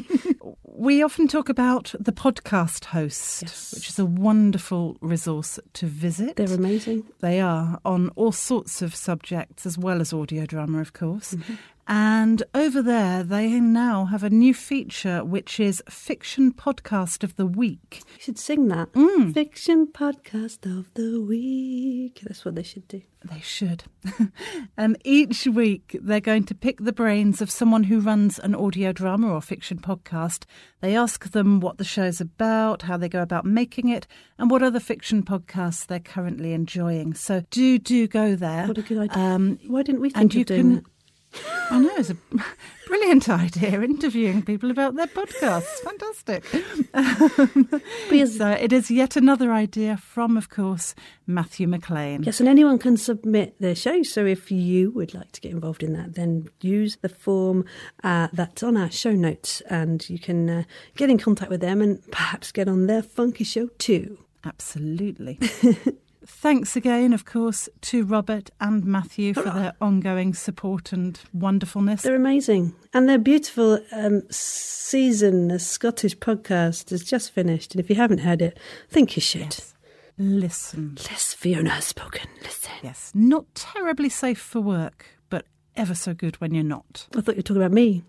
Speaker 1: We often talk about the podcast host,
Speaker 2: Yes.
Speaker 1: which is a wonderful resource to visit.
Speaker 2: They're amazing.
Speaker 1: They are on all sorts of subjects, as well as audio drama, of course.
Speaker 2: Mm-hmm.
Speaker 1: And over there, they now have a new feature, which is Fiction Podcast of the Week.
Speaker 2: You should sing that.
Speaker 1: Mm.
Speaker 2: Fiction Podcast of the Week. That's what they should do.
Speaker 1: They should. And each week, they're going to pick the brains of someone who runs an audio drama or fiction podcast. They ask them what the show's about, how they go about making it, and what other fiction podcasts they're currently enjoying. So do, do go there.
Speaker 2: What a good idea.
Speaker 1: Um,
Speaker 2: Why didn't we think
Speaker 1: and
Speaker 2: of
Speaker 1: you
Speaker 2: doing
Speaker 1: can,
Speaker 2: that?
Speaker 1: I know, it's a brilliant idea, interviewing people about their podcasts. Fantastic.
Speaker 2: Because,
Speaker 1: so it is yet another idea from, of course, Matthew McLean.
Speaker 2: yes, and anyone can submit their show. So if you would like to get involved in that, then use the form uh, that's on our show notes, and you can uh, get in contact with them and perhaps get on their funky show too.
Speaker 1: Absolutely. Thanks again, of course, to Robert and Matthew for their ongoing support and wonderfulness.
Speaker 2: They're amazing. And their beautiful um, season, a Scottish podcast, has just finished. And if you haven't heard it, I think you should.
Speaker 1: Yes. Listen.
Speaker 2: Less Fiona has spoken. Listen.
Speaker 1: Yes, not terribly safe for work, but ever so good when you're not.
Speaker 2: I thought you were talking about me.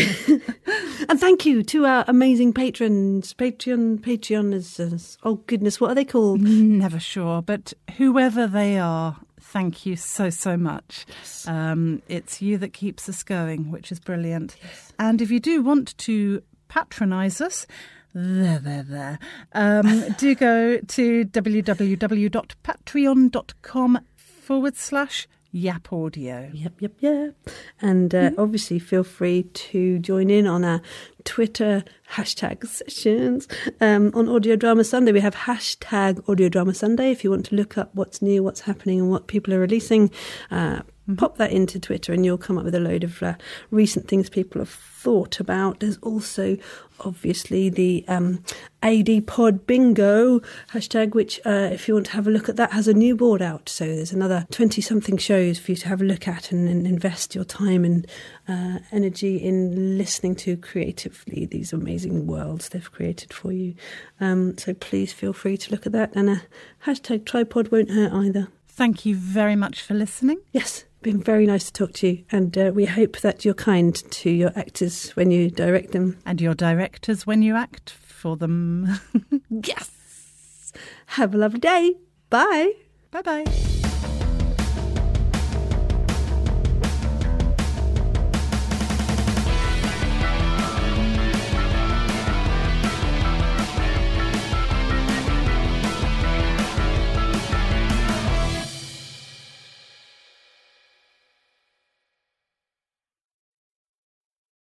Speaker 2: And thank you to our amazing patrons. Patreon, Patreon is, is, oh goodness, what are they called?
Speaker 1: Never sure, but whoever they are, thank you so, so much.
Speaker 2: Yes.
Speaker 1: Um, it's you that keeps us going, which is brilliant. Yes. And if you do want to patronise us, there, there, there, um, do go to www.patreon.com forward slash Yap Audio.
Speaker 2: Yep, yep, yep. And uh, mm-hmm. obviously feel free to join in on our Twitter hashtag sessions. Um, on Audio Drama Sunday, we have hashtag Audio Drama Sunday. If you want to look up what's new, what's happening and what people are releasing, uh, mm-hmm. pop that into Twitter and you'll come up with a load of uh, recent things people have thought about. There's also obviously the um, A D Pod Bingo hashtag, which uh, if you want to have a look at that, has a new board out. So there's another twenty-something shows for you to have a look at and, and invest your time and uh, energy in listening to creatively these amazing worlds they've created for you. Um, so please feel free to look at that. And a hashtag tripod won't hurt either.
Speaker 1: Thank you very much for listening.
Speaker 2: Yes. Been very nice to talk to you, and uh, we hope that you're kind to your actors when you direct them.
Speaker 1: And your directors when you act for them.
Speaker 2: Yes! Have a lovely day. Bye.
Speaker 1: Bye-bye.